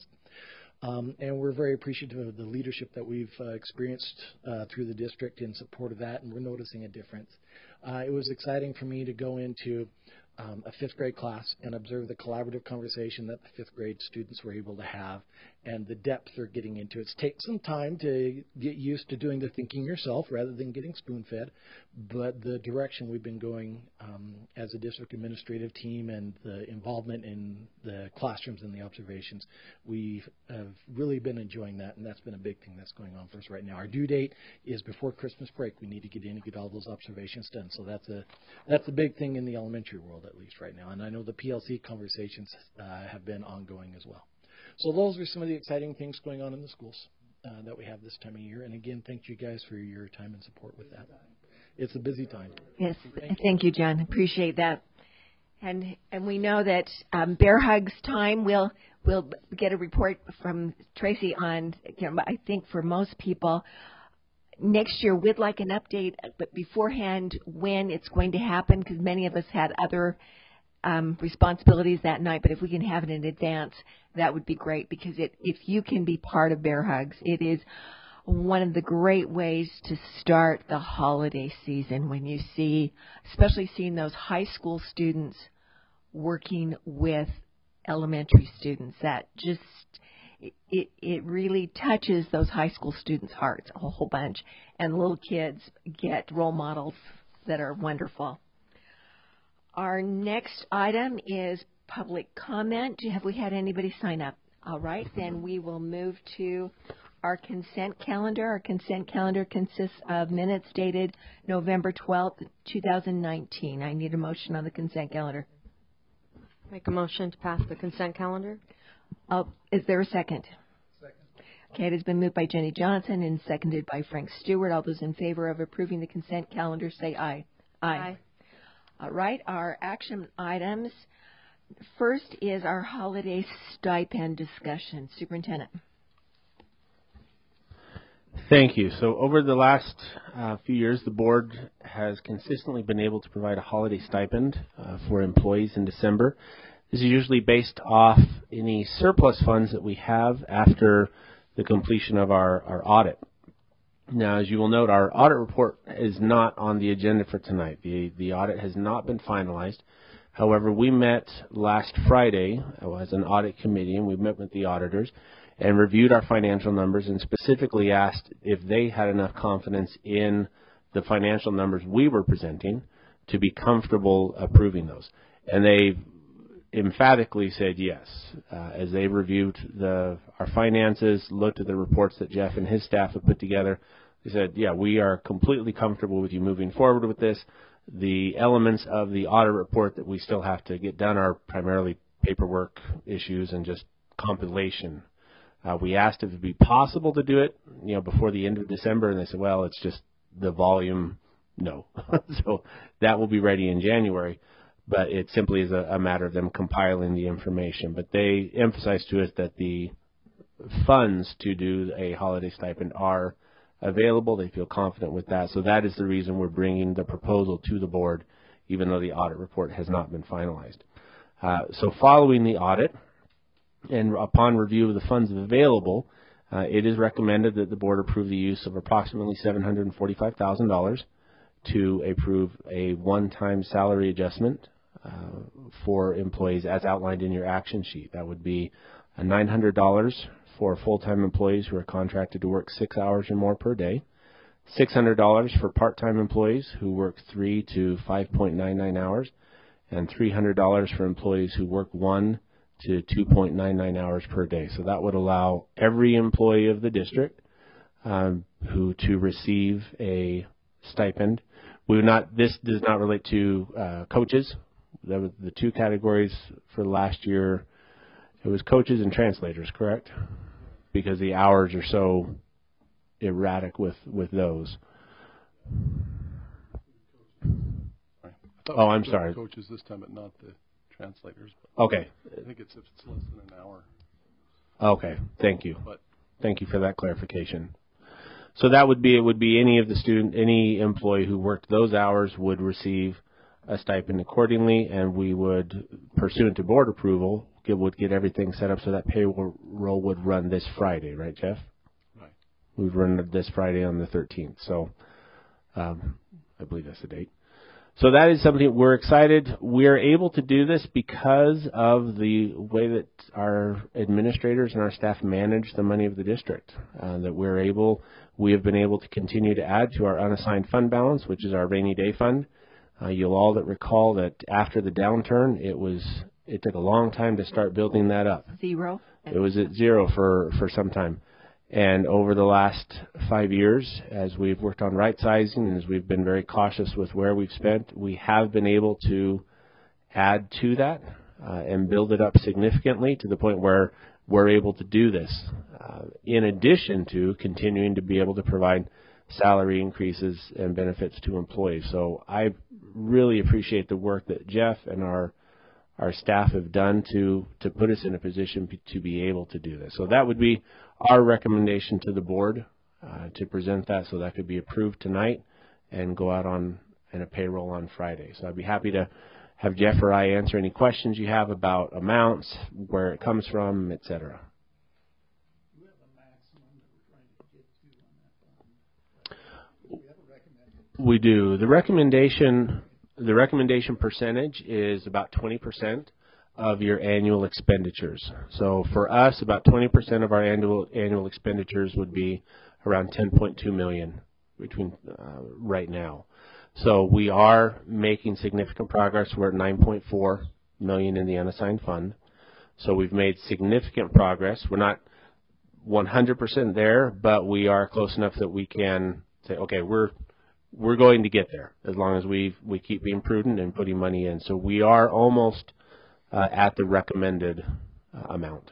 And we're very appreciative of the leadership that we've experienced through the district in support of that, and we're noticing a difference. It was exciting for me to go into a fifth grade class and observe the collaborative conversation that the fifth grade students were able to have and the depth they're getting into. It's taken some time to get used to doing the thinking yourself rather than getting spoon-fed, but the direction we've been going as a district administrative team and the involvement in the classrooms and the observations, we have really been enjoying that, and that's been a big thing that's going on for us right now. Our due date is before Christmas break. We need to get in and get all those observations done, so that's a big thing in the elementary world, at least right now, and I know the PLC conversations have been ongoing as well. So those are some of the exciting things going on in the schools. that we have this time of year. And again, thank you guys for your time and support with that. It's a busy time. Yes, thank you, John. Appreciate that. And we know that Bear Hugs time, we'll get a report from Tracy on, I think for most people, next year we'd like an update, but beforehand when it's going to happen, because many of us had other responsibilities that night, but if we can have it in advance, that would be great, because if you can be part of Bear Hugs, it is one of the great ways to start the holiday season when you see, especially seeing those high school students working with elementary students. That just, it really touches those high school students' hearts a whole bunch. And little kids get role models that are wonderful. Our next item is public comment. Have we had anybody sign up? All right, then we will move to our consent calendar. Our consent calendar consists of minutes dated November 12th, 2019. I need a motion on the consent calendar. Make a motion to pass the consent calendar. Is there a second? Second. Okay, it has been moved by Jenny Johnson and seconded by Frank Stewart. All those in favor of approving the consent calendar say aye. Aye. All right, our action items. First is our holiday stipend discussion. Superintendent. Thank you. So over the last few years, the board has consistently been able to provide a holiday stipend for employees in December. This is usually based off any surplus funds that we have after the completion of our audit. Now, as you will note, our audit report is not on the agenda for tonight. The audit has not been finalized. However, we met last Friday as an audit committee, and we met with the auditors and reviewed our financial numbers and specifically asked if they had enough confidence in the financial numbers we were presenting to be comfortable approving those. And they emphatically said yes. As they reviewed our finances, looked at the reports that Jeff and his staff have put together, they said, yeah, we are completely comfortable with you moving forward with this. The elements of the audit report that we still have to get done are primarily paperwork issues and just compilation. We asked if it would be possible to do it, before the end of December, and they said, well, it's just the volume, no. So that will be ready in January, but it simply is a matter of them compiling the information. But they emphasized to us that the funds to do a holiday stipend are available. They feel confident with that. So that is the reason we're bringing the proposal to the board, even though the audit report has not been finalized. So following the audit, and upon review of the funds available, it is recommended that the board approve the use of approximately $745,000 to approve a one-time salary adjustment for employees as outlined in your action sheet. That would be $900 for full-time employees who are contracted to work 6 hours or more per day, $600 for part-time employees who work 3 to 5.99 hours, and $300 for employees who work 1 to 2.99 hours per day. So that would allow every employee of the district to receive a stipend. This does not relate to coaches. That was the two categories for last year. It was coaches and translators, correct? Because the hours are so erratic with those. Oh, I'm sorry. Coaches this time, but not the translators. Okay. I think it's if it's less than an hour. Okay, thank you. Thank you for that clarification. So that would be, it would be any employee who worked those hours would receive a stipend accordingly, and we would, pursuant to board approval, would get everything set up so that payroll would run this Friday, right, Jeff? Right. We would run this Friday on the 13th. So I believe that's the date. So that is something we're excited. We're able to do this because of the way that our administrators and our staff manage the money of the district. We have been able to continue to add to our unassigned fund balance, which is our rainy day fund. You'll all recall that after the downturn, it took a long time to start building that up. Zero. It was at zero for some time. And over the last 5 years, as we've worked on right sizing and as we've been very cautious with where we've spent, we have been able to add to that and build it up significantly to the point where we're able to do this, in addition to continuing to be able to provide salary increases and benefits to employees. So I really appreciate the work that Jeff and our staff have done to put us in a position to be able to do this. So that would be our recommendation to the board, to present that so that could be approved tonight and go out on a payroll on Friday. So I'd be happy to have Jeff or I answer any questions you have about amounts, where it comes from, et cetera. We do. The recommendation percentage is about 20% of your annual expenditures. So for us, about 20% of our annual expenditures would be around $10.2 million between right now. So we are making significant progress. We're at $9.4 million in the unassigned fund. So we've made significant progress. We're not 100% there, but we are close enough that we can say, okay, we're going to get there as long as we keep being prudent and putting money in. So we are almost at the recommended amount.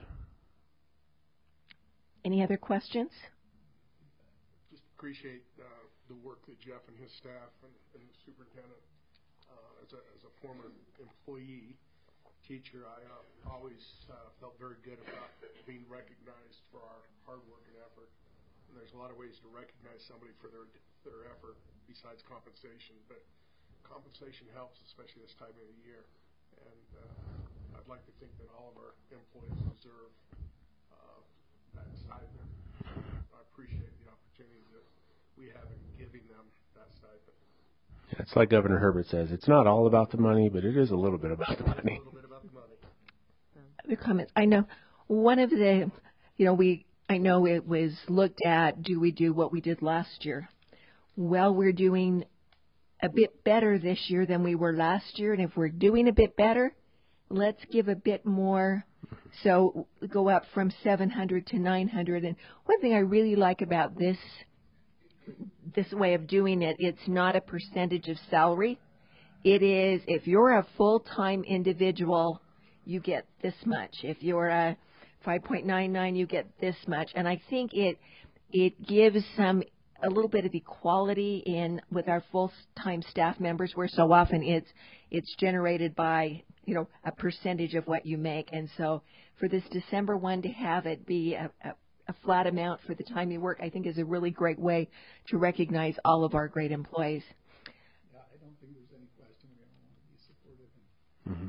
Any other questions? Just appreciate the work that Jeff and his staff and the superintendent, as a former employee, teacher, I always felt very good about being recognized for our hard work and effort. And there's a lot of ways to recognize somebody for their effort besides compensation, but compensation helps, especially this time of the year. And I'd like to think that all of our employees deserve that stipend. I appreciate the opportunity that we have in giving them that stipend. It's like Governor Herbert says, it's not all about the money, but it is a little bit about the money. Other comments? I know one of the, I know it was looked at, do we do what we did last year? Well, we're doing a bit better this year than we were last year, and if we're doing a bit better, let's give a bit more. So go up from 700 to 900. And one thing I really like about this way of doing it, it's not a percentage of salary. It is, if you're a full-time individual, you get this much. If you're a 5.99, you get this much. And I think it gives a little bit of equality in with our full-time staff members, where so often it's generated by a percentage of what you make. And so for this December one to have it be a flat amount for the time you work, I think is a really great way to recognize all of our great employees. Yeah, I don't think there's any question we're going to want to be supportive Mm-hmm.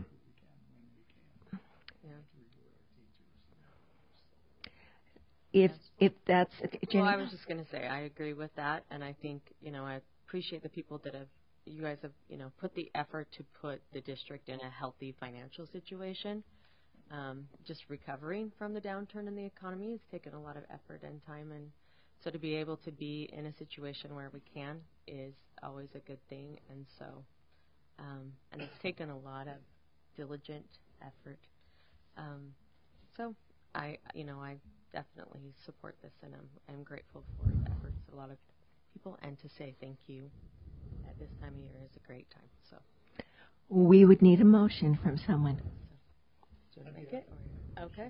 If that's Jenny? Well, I was just going to say I agree with that, and I think I appreciate the people that you guys have put the effort to put the district in a healthy financial situation. Just recovering from the downturn in the economy has taken a lot of effort and time, and so to be able to be in a situation where we can is always a good thing. And so, and it's taken a lot of diligent effort. So I definitely support this, and I'm grateful for the efforts of a lot of people, and to say thank you at this time of year is a great time. So we would need a motion from someone. Do you want to make it? Okay.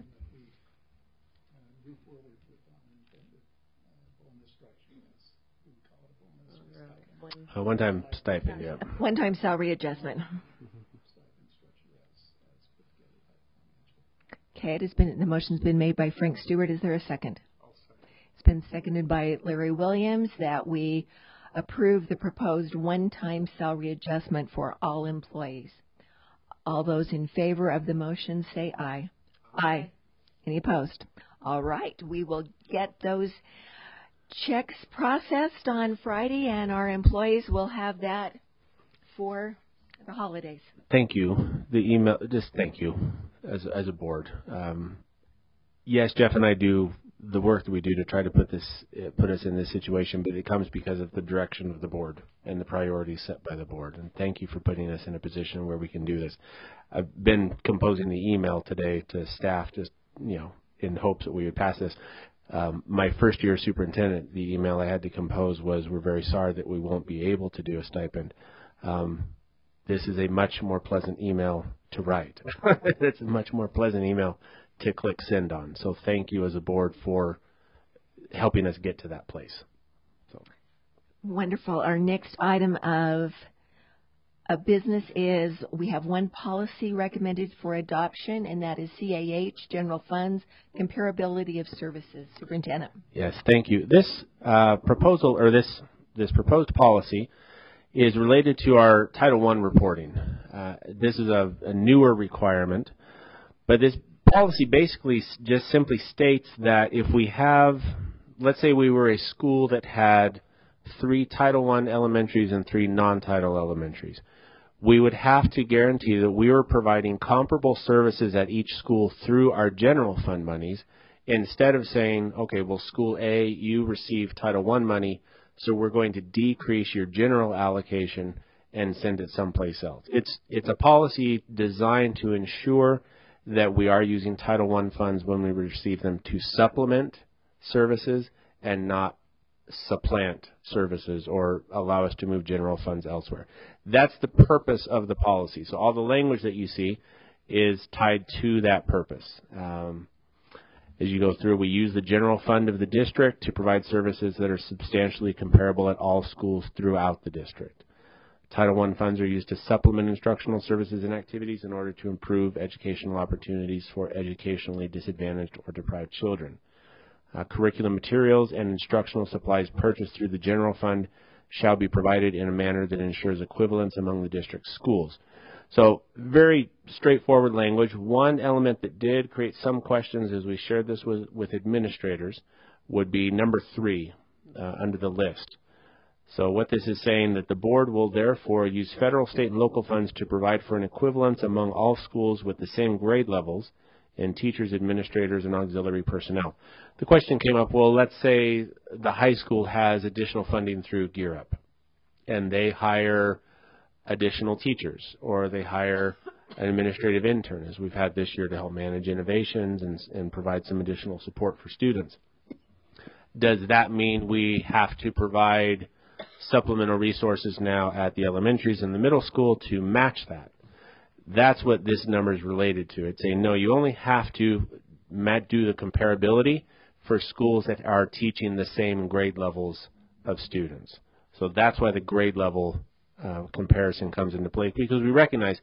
One-time stipend, yeah. One-time salary adjustment. Okay, the motion's been made by Frank Stewart. Is there a second? It's been seconded by Larry Williams that we approve the proposed one-time salary adjustment for all employees. All those in favor of the motion say aye. Aye. Any opposed? All right. We will get those checks processed on Friday, and our employees will have that for the holidays. Thank you. The email, just thank you as a board. Yes, Jeff and I do the work that we do to try to put us in this situation, but it comes because of the direction of the board and the priorities set by the board. And thank you for putting us in a position where we can do this. I've been composing the email today to staff, just in hopes that we would pass this. My first year superintendent, the email I had to compose was, "We're very sorry that we won't be able to do a stipend." this is a much more pleasant email to write. It's a much more pleasant email to click send on. So thank you as a board for helping us get to that place. Wonderful. Our next item of business is we have one policy recommended for adoption, and that is CAH, General Funds, Comparability of Services. Superintendent. Yes, thank you. This proposal, or this proposed policy, is related to our Title I reporting. This is a newer requirement, but this policy basically just simply states that if we have, let's say we were a school that had 3 Title I elementaries and 3 non-Title elementaries, we would have to guarantee that we were providing comparable services at each school through our general fund monies, instead of saying, okay, well, school A, you receive Title I money, so we're going to decrease your general allocation and send it someplace else. It's a policy designed to ensure that we are using Title I funds when we receive them to supplement services and not supplant services or allow us to move general funds elsewhere. That's the purpose of the policy. So all the language that you see is tied to that purpose. As you go through, we use the general fund of the district to provide services that are substantially comparable at all schools throughout the district. Title I funds are used to supplement instructional services and activities in order to improve educational opportunities for educationally disadvantaged or deprived children. Curriculum materials and instructional supplies purchased through the general fund shall be provided in a manner that ensures equivalence among the district's schools. So very straightforward language. One element that did create some questions as we shared this with administrators would be number 3 under the list. So what this is saying, that the board will therefore use federal, state, and local funds to provide for an equivalence among all schools with the same grade levels in teachers, administrators, and auxiliary personnel. The question came up, well, let's say the high school has additional funding through Gear Up, and they hire additional teachers, or they hire an administrative intern, as we've had this year, to help manage innovations and provide some additional support for students. Does that mean we have to provide supplemental resources now at the elementaries and the middle school to match that? That's what this number is related to. It's saying, no, you only have to do the comparability for schools that are teaching the same grade levels of students. So that's why the grade level comparison comes into play, because we recognize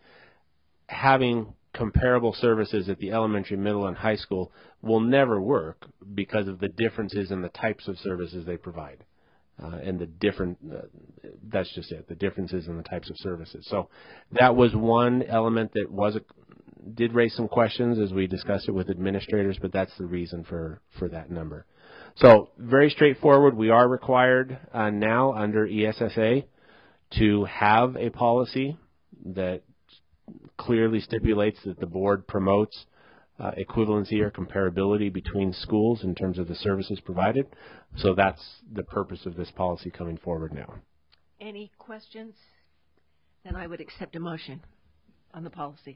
having comparable services at the elementary, middle, and high school will never work because of the differences in the types of services they provide. And the different, that's just it, the differences in the types of services. So that was one element that did raise some questions as we discussed it with administrators, but that's the reason for that number. So very straightforward. We are required now under ESSA to have a policy that clearly stipulates that the board promotes equivalency or comparability between schools in terms of the services provided. So that's the purpose of this policy coming forward now. Any questions? Then I would accept a motion on the policy.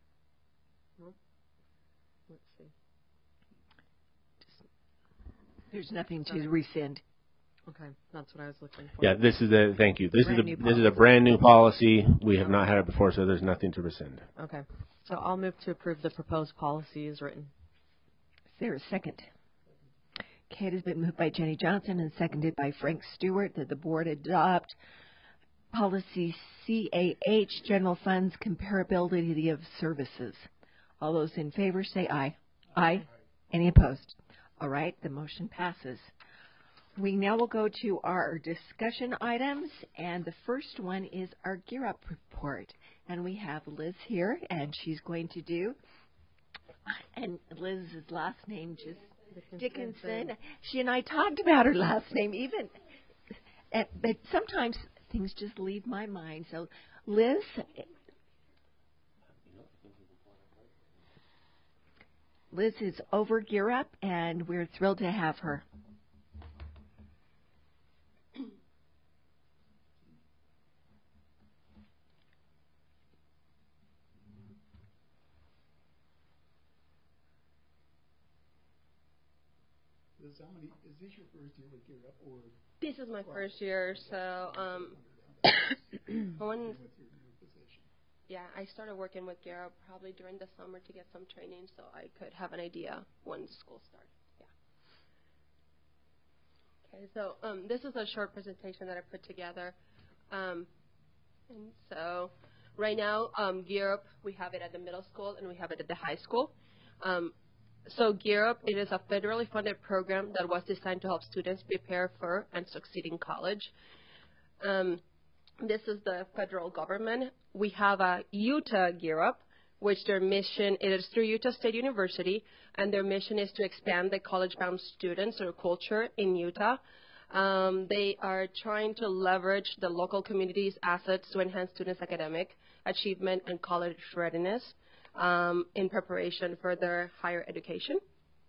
Let's see. There's nothing to rescind. Okay, that's what I was looking for. Yeah, thank you. This is a brand new policy. We have not had it before, so there's nothing to rescind. Okay. So I'll move to approve the proposed policy as written. Is there a second? Okay, it has been moved by Jenny Johnson and seconded by Frank Stewart that the board adopt policy CAH, General Funds Comparability of Services. All those in favor say aye. Aye. Any opposed? All right, the motion passes. We now will go to our discussion items, and the first one is our Gear Up report. And we have Liz here, and she's going to do, and Liz's last name just Dickinson. She and I talked about her last name even, but sometimes things just leave my mind. So Liz is over Gear Up, and we're thrilled to have her. Is this your first year with Gear Up, or? This is my first year, so Yeah, I started working with Gear Up probably during the summer to get some training so I could have an idea when school started. Yeah. Okay, so this is a short presentation that I put together. And so right now, Gear Up, we have it at the middle school and we have it at the high school. So Gear Up, it is a federally funded program that was designed to help students prepare for and succeed in college. This is the federal government. We have a Utah Gear Up, which their mission, it is through Utah State University, and their mission is to expand the college-bound students or culture in Utah. They are trying to leverage the local community's assets to enhance students' academic achievement and college readiness in preparation for their higher education.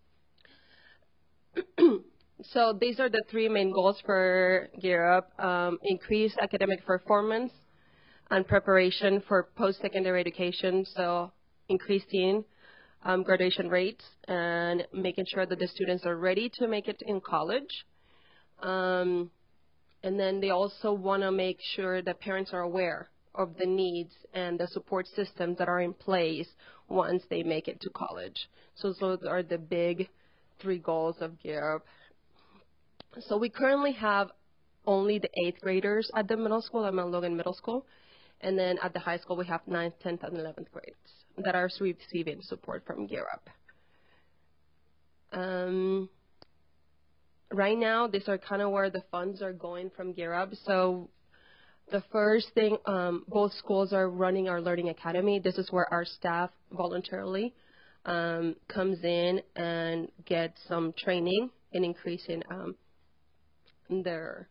So these are the three main goals for Gear Up: increase academic performance and preparation for post-secondary education, so increasing graduation rates and making sure that the students are ready to make it in college. And then they also want to make sure that parents are aware of the needs and the support systems that are in place once they make it to college. So those are the big three goals of Gear Up. So we currently have only the 8th graders at the middle school, at Mount Logan Middle School. And then at the high school, we have 9th, 10th, and 11th grades that are receiving support from Gear Up. Right now, these are kind of where the funds are going from Gear Up. So the first thing, both schools are running our Learning Academy. This is where our staff voluntarily comes in and gets some training in increasing their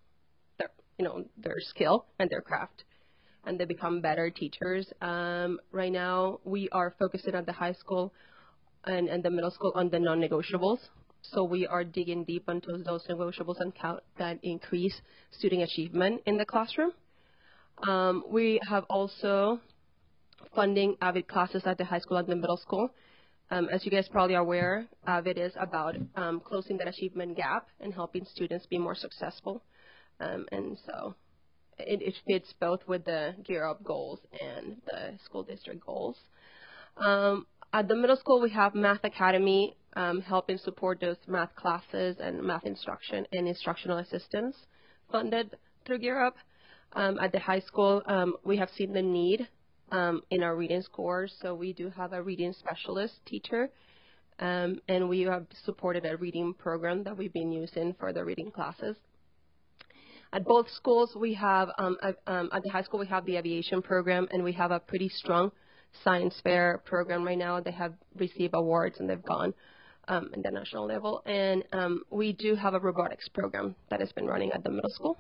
skill and their craft, and they become better teachers. Right now, we are focusing at the high school and the middle school on the non-negotiables. So we are digging deep into those negotiables and that increase student achievement in the classroom. We have also funding AVID classes at the high school and the middle school. As you guys probably are aware, AVID is about closing that achievement gap and helping students be more successful. And so it fits both with the Gear Up goals and the school district goals. At the middle school, we have Math Academy, helping support those math classes and math instruction and instructional assistance funded through Gear Up. At the high school, we have seen the need in our reading scores, so we do have a reading specialist teacher, and we have supported a reading program that we've been using for the reading classes. At both schools, we have, at the high school, we have the aviation program, and we have a pretty strong science fair program right now. They have received awards, and they've gone in the national level. And we do have a robotics program that has been running at the middle school.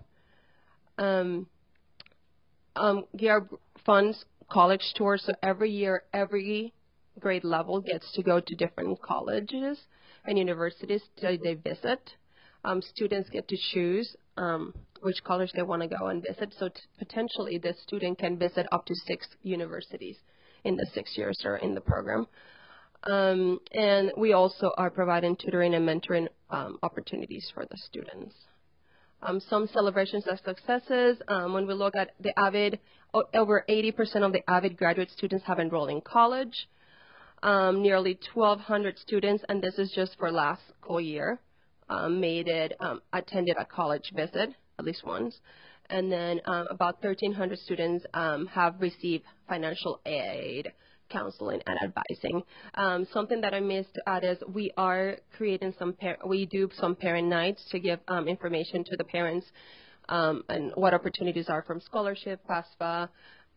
Gear funds college tours, so every year, every grade level gets to go to different colleges and universities that they visit. Students get to choose which college they want to go and visit, so potentially the student can visit up to 6 universities in the 6 years they're in the program. And we also are providing tutoring and mentoring opportunities for the students. Some celebrations of successes. When we look at the AVID, over 80% of the AVID graduate students have enrolled in college. Nearly 1,200 students, and this is just for last school year, attended a college visit at least once. And then about 1,300 students have received financial aid, counseling, and advising. Something that I missed to add is we are creating we do some parent nights to give information to the parents and what opportunities are from scholarship, FAFSA,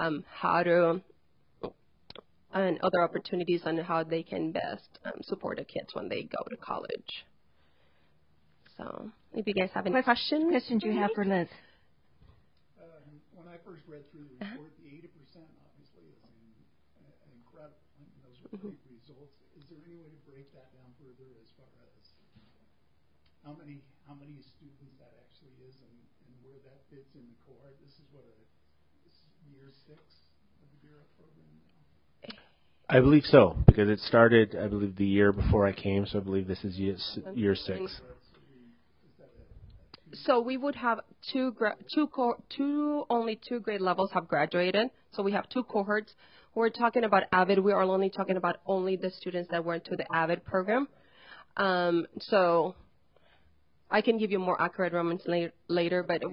and other opportunities on how they can best support the kids when they go to college. So if you guys have any questions you have for Liz? When I first read through the report, the 80% obviously is incredible. I mean, those are great results. Is there any way to break that down further as far as how many students that actually is and where that fits in the cohort? This is year 6 of the Gear Up program now? I believe so, because it started, I believe, the year before I came, so I believe this is year 6. So we would have only two grade levels have graduated. So we have 2 cohorts. we're talking about AVID, we are only talking about only the students that went to the AVID program. So I can give you more accurate numbers later, but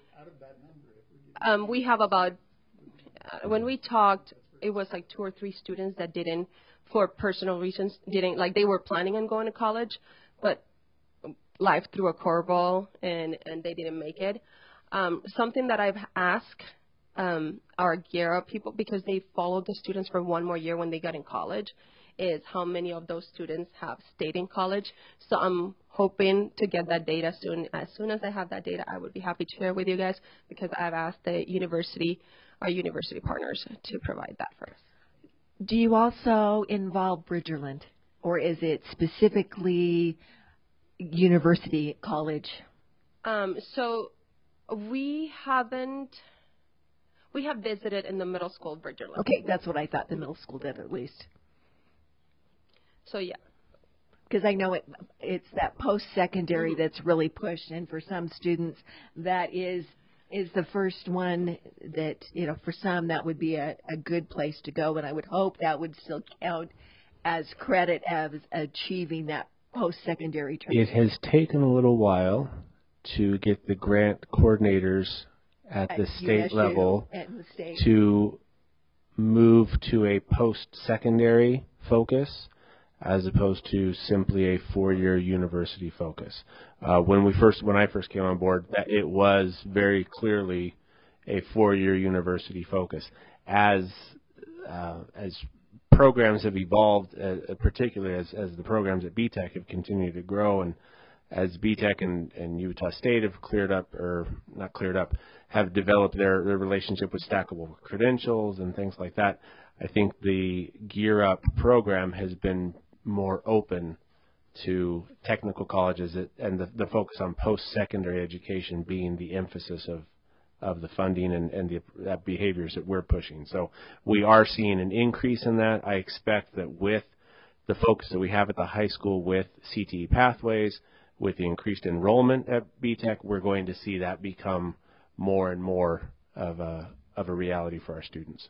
we have about, when we talked, it was like 2 or 3 students that didn't, for personal reasons, didn't, like they were planning on going to college, but life threw a curveball and they didn't make it. Something that I've asked our Gear Up people, because they followed the students for 1 more year when they got in college, is how many of those students have stayed in college. So I'm hoping to get that data soon. As soon as I have that data, I would be happy to share with you guys, because I've asked our university partners to provide that for us. Do you also involve Bridgerland, or is it specifically university, college? So we have visited in the middle school of Bridgerland. Okay, that's what I thought the middle school did at least. So yeah. Because I know it's that post-secondary that's really pushed, and for some students that is the first one that, for some that would be a good place to go, and I would hope that would still count as credit as achieving that post-secondary training. It has taken a little while to get the grant coordinators at the state level to move to a post-secondary focus as opposed to simply a 4-year university focus. When I first came on board, it was very clearly a 4-year university focus. As programs have evolved, particularly as the programs at BTEC have continued to grow, and as BTEC and Utah State have developed their relationship with stackable credentials and things like that, I think the Gear Up program has been more open to technical colleges, and the focus on post-secondary education being the emphasis of the funding and the behaviors that we're pushing. So we are seeing an increase in that. I expect that with the focus that we have at the high school with CTE pathways, with the increased enrollment at BTEC, we're going to see that become more and more of a reality for our students.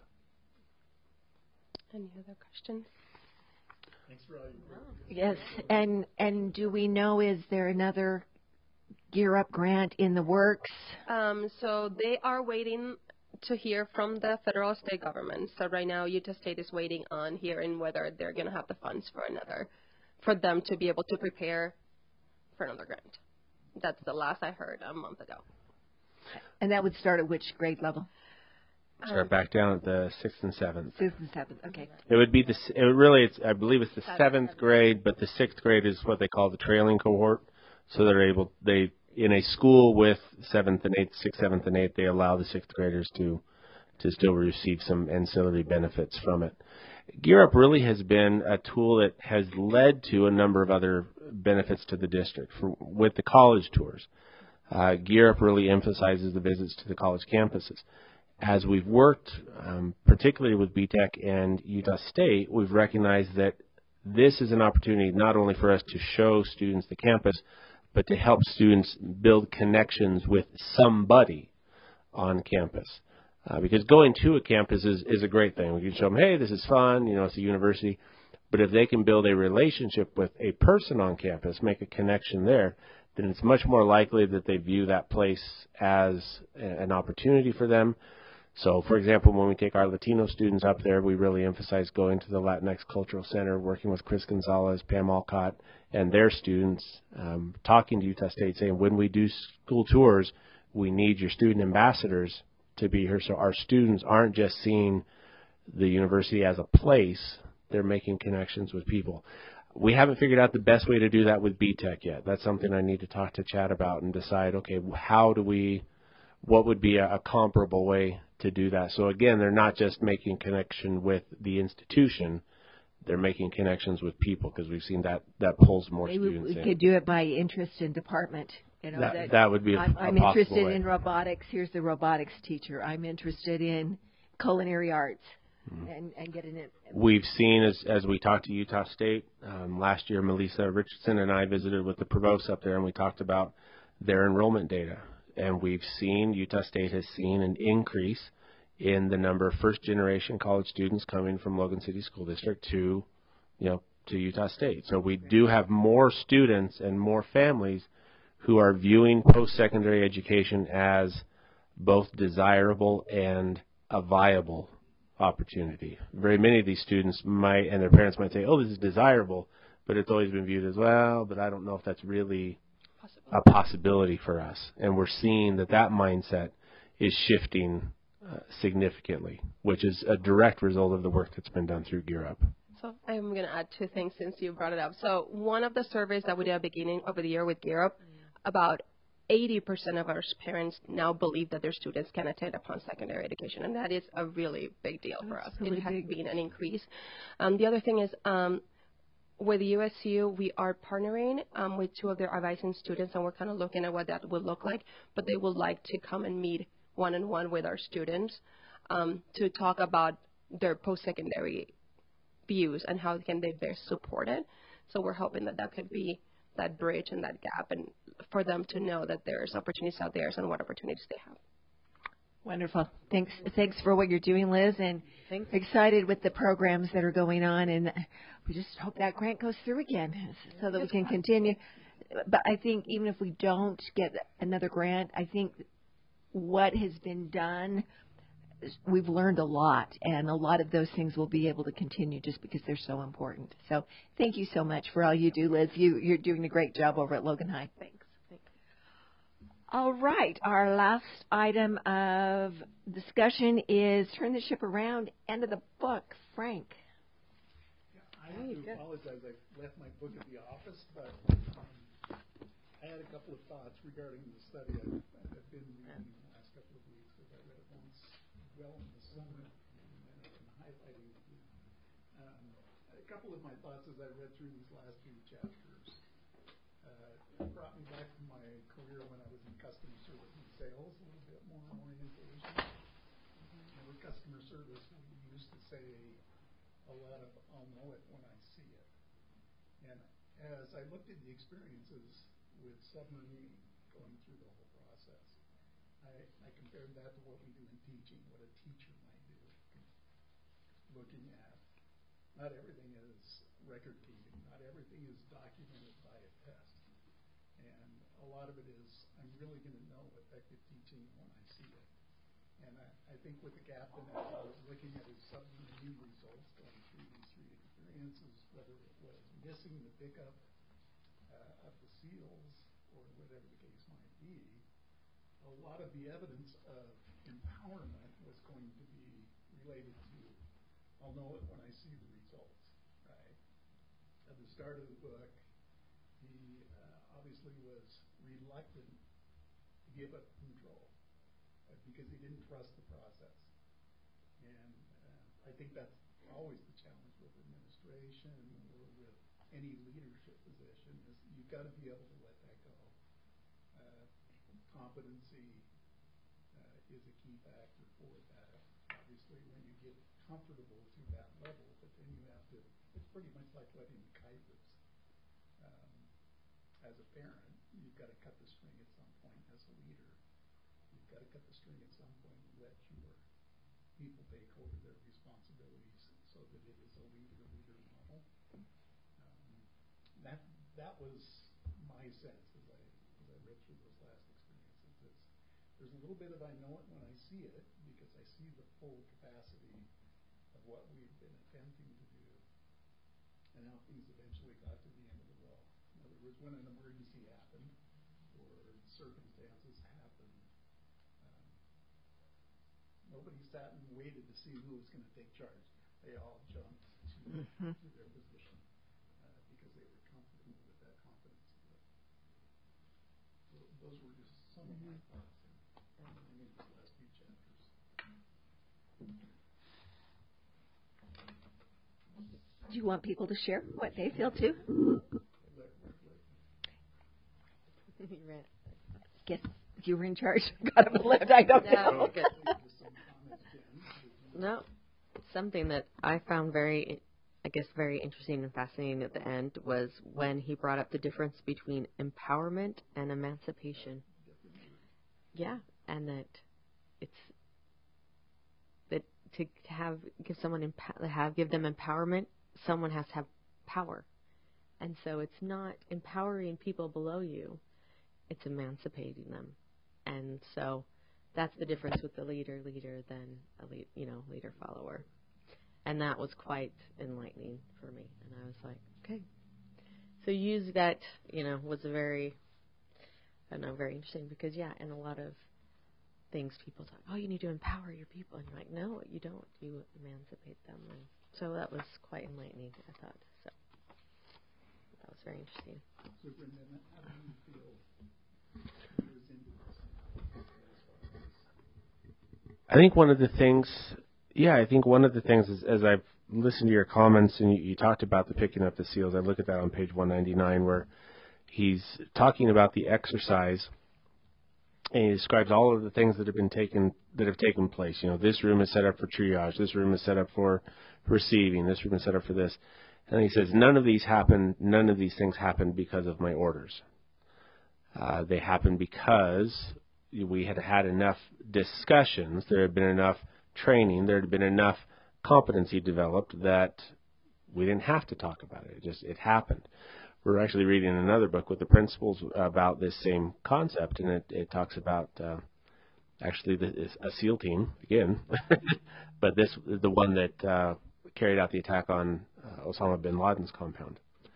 Any other questions? Thanks for all your work. Yes, and do we know, is there another Gear Up grant in the works? So they are waiting to hear from the federal state government. So right now Utah State is waiting on hearing whether they're going to have the funds for them to be able to prepare for another grant. That's the last I heard a month ago. And that would start at which grade level? Start back down at the 6th and 7th. 6th and 7th, okay. It would be I believe it's the 7th grade, but the 6th grade is what they call the trailing cohort. So in a school with 7th and 8th, 6th, 7th, and 8th, they allow the 6th graders to still receive some ancillary benefits from it. Gear Up really has been a tool that has led to a number of other benefits to the district. With the college tours, Gear Up really emphasizes the visits to the college campuses. As we've worked, particularly with BTEC and Utah State, we've recognized that this is an opportunity not only for us to show students the campus, but to help students build connections with somebody on campus. Because going to a campus is a great thing. We can show them, hey, this is fun, it's a university. But if they can build a relationship with a person on campus, make a connection there, then it's much more likely that they view that place as an opportunity for them. So, for example, when we take our Latino students up there, we really emphasize going to the Latinx Cultural Center, working with Chris Gonzalez, Pam Alcott, and their students, talking to Utah State, saying when we do school tours, we need your student ambassadors to be here so our students aren't just seeing the university as a place, they're making connections with people. We haven't figured out the best way to do that with BTEC yet. That's something I need to talk to Chad about and decide, okay, what would be a comparable way to do that? So again, they're not just making connection with the institution, they're making connections with people, because we've seen that pulls more students in. We could do it by interest in department. That would be I'm interested in robotics. Here's the robotics teacher. I'm interested in culinary arts. And getting it. We've seen, as we talked to Utah State, last year Melissa Richardson and I visited with the provost up there, and we talked about their enrollment data. And Utah State has seen an increase in the number of first-generation college students coming from Logan City School District to Utah State. So we do have more students and more families who are viewing post-secondary education as both desirable and a viable opportunity. Very many of these students might, and their parents might say, oh, this is desirable, but it's always been viewed as, well, but I don't know if that's really a possibility for us. And we're seeing that mindset is shifting significantly, which is a direct result of the work that's been done through Gear Up. So I'm going to add two things since you brought it up. So one of the surveys that we did at the beginning of the year with Gear Up, about 80% of our parents now believe that their students can attend upon secondary education, and that is a really big deal for us. It has been an increase. The other thing is with USU, we are partnering with two of their advising students, and we're kind of looking at what that would look like, but they would like to come and meet one-on-one with our students to talk about their post-secondary views and how can they best support it. So we're hoping that that could be that bridge and that gap, and for them to know that there's opportunities out there and what opportunities they have. Wonderful. Thanks for what you're doing, Liz, and excited with the programs that are going on, and we just hope that grant goes through again so that we can continue. But I think even if we don't get another grant, I think what has been done, we've learned a lot, and a lot of those things will be able to continue just because they're so important. So thank you so much for all you do, Liz. You're doing a great job over at Logan High. Thanks. All right. Our last item of discussion is Turn the Ship Around, end of the book. Frank. I have to apologize. I left my book at the office, but I had a couple of thoughts regarding the study I've been reading the last couple of weeks. I read it once well in the summer, and then I've been highlighting it. A couple of my thoughts as I read through these last few chapters. It brought me back to my career when I was in customer service and sales, a little bit more orientation. And with customer service, we used to say a lot of, I'll know it when I see it. And as I looked at the experiences with submarine going through the whole process, I compared that to what we do in teaching, what a teacher might do. Looking at, not everything is record keeping, not everything is documented by a test. And a lot of it is, I'm really going to know effective teaching when I see it. And I think with the captain, as I was looking at his submarine results going through these three experiences, whether it was missing the pickup of the SEALs or whatever the case might be, a lot of the evidence of empowerment was going to be related to, I'll know it when I see the results, right? At the start of the book, he obviously was reluctant to give up control because he didn't trust the process. And I think that's always the challenge with administration or with any leadership position is you've got to be able to let that go. Competency is a key factor for that. Obviously, when you get comfortable to that level, but then you have to, it's pretty much like letting the kite loose. As a parent, you've got to cut the string at some point. As a leader, you've got to cut the string at some point and let your people take over their responsibilities so that it is a leader model. That was my sense as I read through those last experiences. There's a little bit of I know it when I see it because I see the full capacity of what we've been attempting to do and how things eventually got to the end of the road. In other words, when an emergency happened or circumstances happened, nobody sat and waited to see who was going to take charge. They all jumped to their position because they were comfortable with that competency. So those were just some of my thoughts in these last few chapters. Do you want people to share what they feel too? Guess you were in charge. Got him left. I don't know. No, something that I found very interesting and fascinating at the end was when he brought up the difference between empowerment and emancipation. Yeah, and that to give them empowerment, someone has to have power. And so it's not empowering people below you, it's emancipating them. And so that's the difference with the leader than a leader follower. And that was quite enlightening for me. And I was like, okay. So use that, was very interesting because, in a lot of things people talk, oh, you need to empower your people. And you're like, no, you don't. You emancipate them. And so that was quite enlightening, I thought. So that was very interesting. Superintendent, how do you feel years into this? I think one of the things is, as I've listened to your comments and you talked about the picking up the seals, I look at that on page 199 where he's talking about the exercise and he describes all of the things that have taken place. This room is set up for triage, this room is set up for receiving, this room is set up for this. And he says none of these things happened because of my orders. They happened because we had had enough discussions, there had been enough training, there had been enough competency developed that we didn't have to talk about it. It happened. We're actually reading another book with the principals about this same concept, and it talks about actually a SEAL team again, but the one that carried out the attack on Osama bin Laden's compound,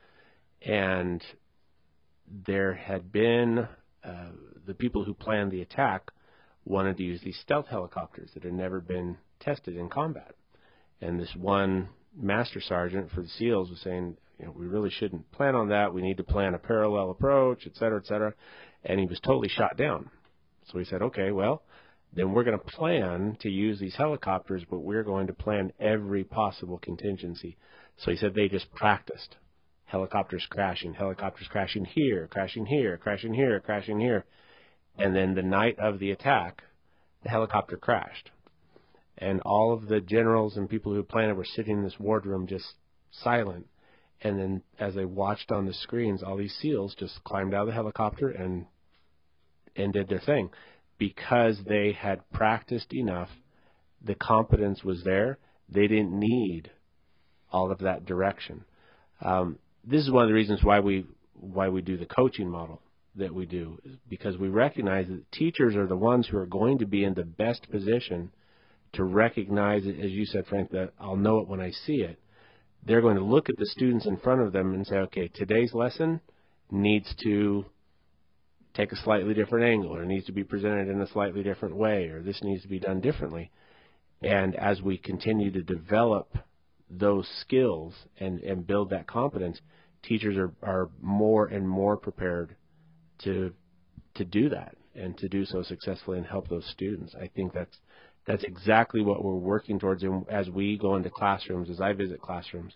and there had been the people who planned the attack wanted to use these stealth helicopters that had never been tested in combat. And this one master sergeant for the SEALs was saying, we really shouldn't plan on that. We need to plan a parallel approach, et cetera, et cetera. And he was totally shot down. So he said, okay, well, then we're going to plan to use these helicopters, but we're going to plan every possible contingency. So he said they just practiced. Helicopters crashing here, crashing here, crashing here, crashing here. And then the night of the attack, the helicopter crashed. And all of the generals and people who planned it were sitting in this wardroom just silent. And then as they watched on the screens, all these SEALs just climbed out of the helicopter and did their thing. Because they had practiced enough, the competence was there. They didn't need all of that direction. This is one of the reasons why we do the coaching model that we do, is because we recognize that teachers are the ones who are going to be in the best position to recognize it, as you said, Frank, that I'll know it when I see it. They're going to look at the students in front of them and say, okay, today's lesson needs to take a slightly different angle, or needs to be presented in a slightly different way, or this needs to be done differently. And as we continue to develop those skills and build that competence, teachers are more and more prepared to do that and to do so successfully and help those students. I think that's exactly what we're working towards as we go into classrooms, as I visit classrooms.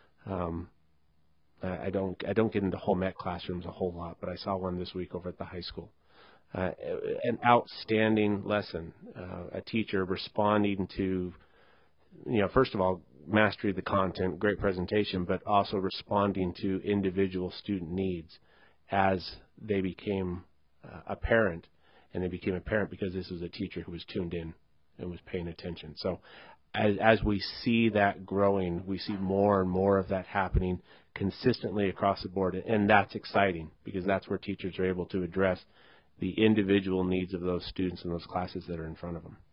I don't get into home ec classrooms a whole lot, but I saw one this week over at the high school. An outstanding lesson, a teacher responding to, first of all, mastery of the content, great presentation, but also responding to individual student needs as they became apparent. And they became apparent because this was a teacher who was tuned in and was paying attention. So as we see that growing, we see more and more of that happening consistently across the board. And that's exciting because that's where teachers are able to address the individual needs of those students in those classes that are in front of them.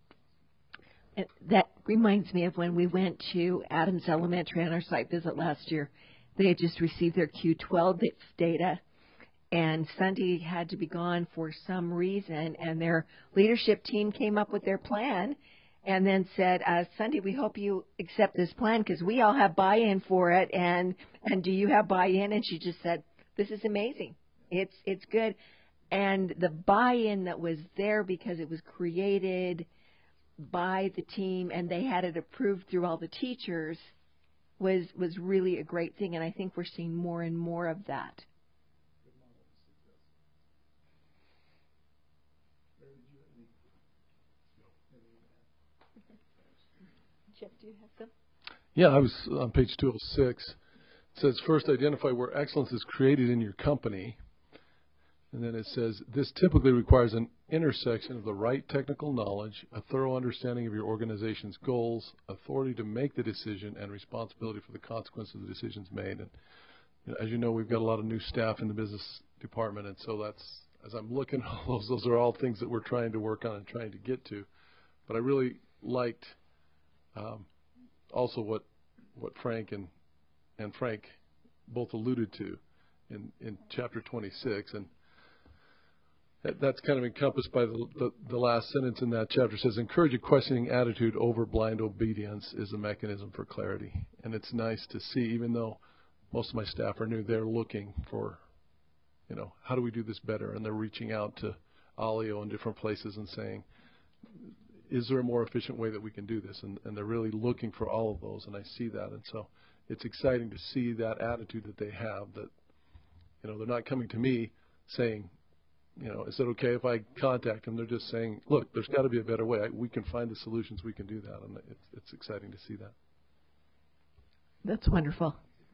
That reminds me of when we went to Adams Elementary on our site visit last year. They had just received their Q12 data, and Sunday had to be gone for some reason, and their leadership team came up with their plan and then said, Sunday, we hope you accept this plan because we all have buy-in for it, and do you have buy-in? And she just said, this is amazing. It's good. And the buy-in that was there because it was created by the team and they had it approved through all the teachers was really a great thing, and I think we're seeing more and more of that. Jeff, do you have some? Yeah, I was on page 206. It says, first, identify where excellence is created in your company. And then it says, this typically requires an intersection of the right technical knowledge, a thorough understanding of your organization's goals, authority to make the decision, and responsibility for the consequences of the decisions made. And as you know, we've got a lot of new staff in the business department, and so that's, as I'm looking at all those are all things that we're trying to work on and trying to get to. But I really liked also what Frank and Frank both alluded to in chapter 26, and that's kind of encompassed by the last sentence in that chapter. It says, encourage a questioning attitude over blind obedience is a mechanism for clarity. And it's nice to see, even though most of my staff are new, they're looking for, how do we do this better? And they're reaching out to Alio in different places and saying, is there a more efficient way that we can do this? And they're really looking for all of those, and I see that. And so it's exciting to see that attitude that they have, that, they're not coming to me saying, is it okay if I contact them? They're just saying, look, there's got to be a better way. We can find the solutions. We can do that. And it's exciting to see that. That's wonderful.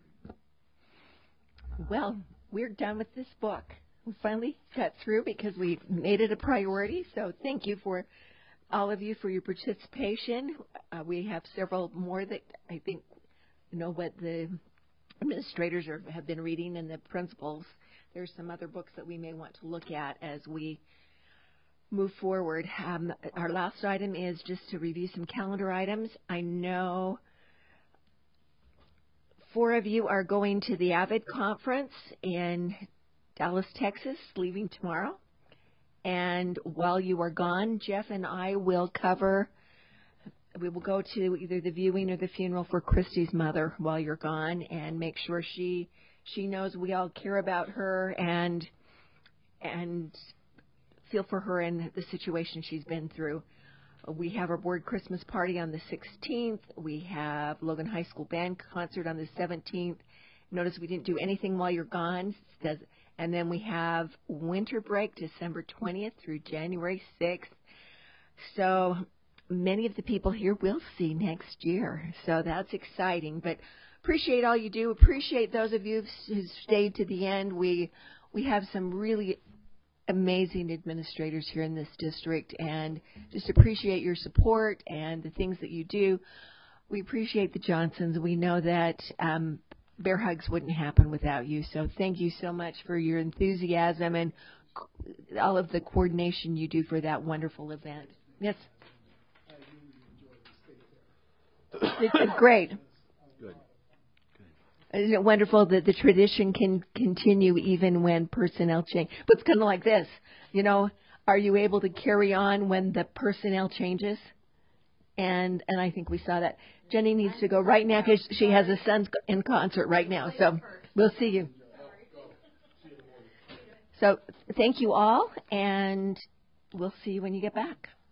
Well, we're done with this book. We finally got through because we made it a priority. So thank you for all of you for your participation. We have several more that I think know what the administrators have been reading and the principals. There's some other books that we may want to look at as we move forward. Our last item is just to review some calendar items. I know 4 of you are going to the AVID conference in Dallas, Texas, leaving tomorrow. And while you are gone, Jeff and I will we will go to either the viewing or the funeral for Christy's mother while you're gone and make sure she knows we all care about her and feel for her in the situation she's been through. We have our board Christmas party on the 16th. We have Logan High School band concert on the 17th. Notice we didn't do anything while you're gone. And then we have winter break December 20th through January 6th. So many of the people here we'll see next year. So that's exciting. But appreciate all you do. Appreciate those of you who stayed to the end. We have some really amazing administrators here in this district, and just appreciate your support and the things that you do. We appreciate the Johnsons. We know that Bear Hugs wouldn't happen without you. So thank you so much for your enthusiasm and all of the coordination you do for that wonderful event. Yes? It's great. Good. Isn't it wonderful that the tradition can continue even when personnel change? But it's kind of like this, are you able to carry on when the personnel changes? And I think we saw that. Jenny needs to go right now because she has a son in concert right now. So we'll see you. So thank you all, and we'll see you when you get back.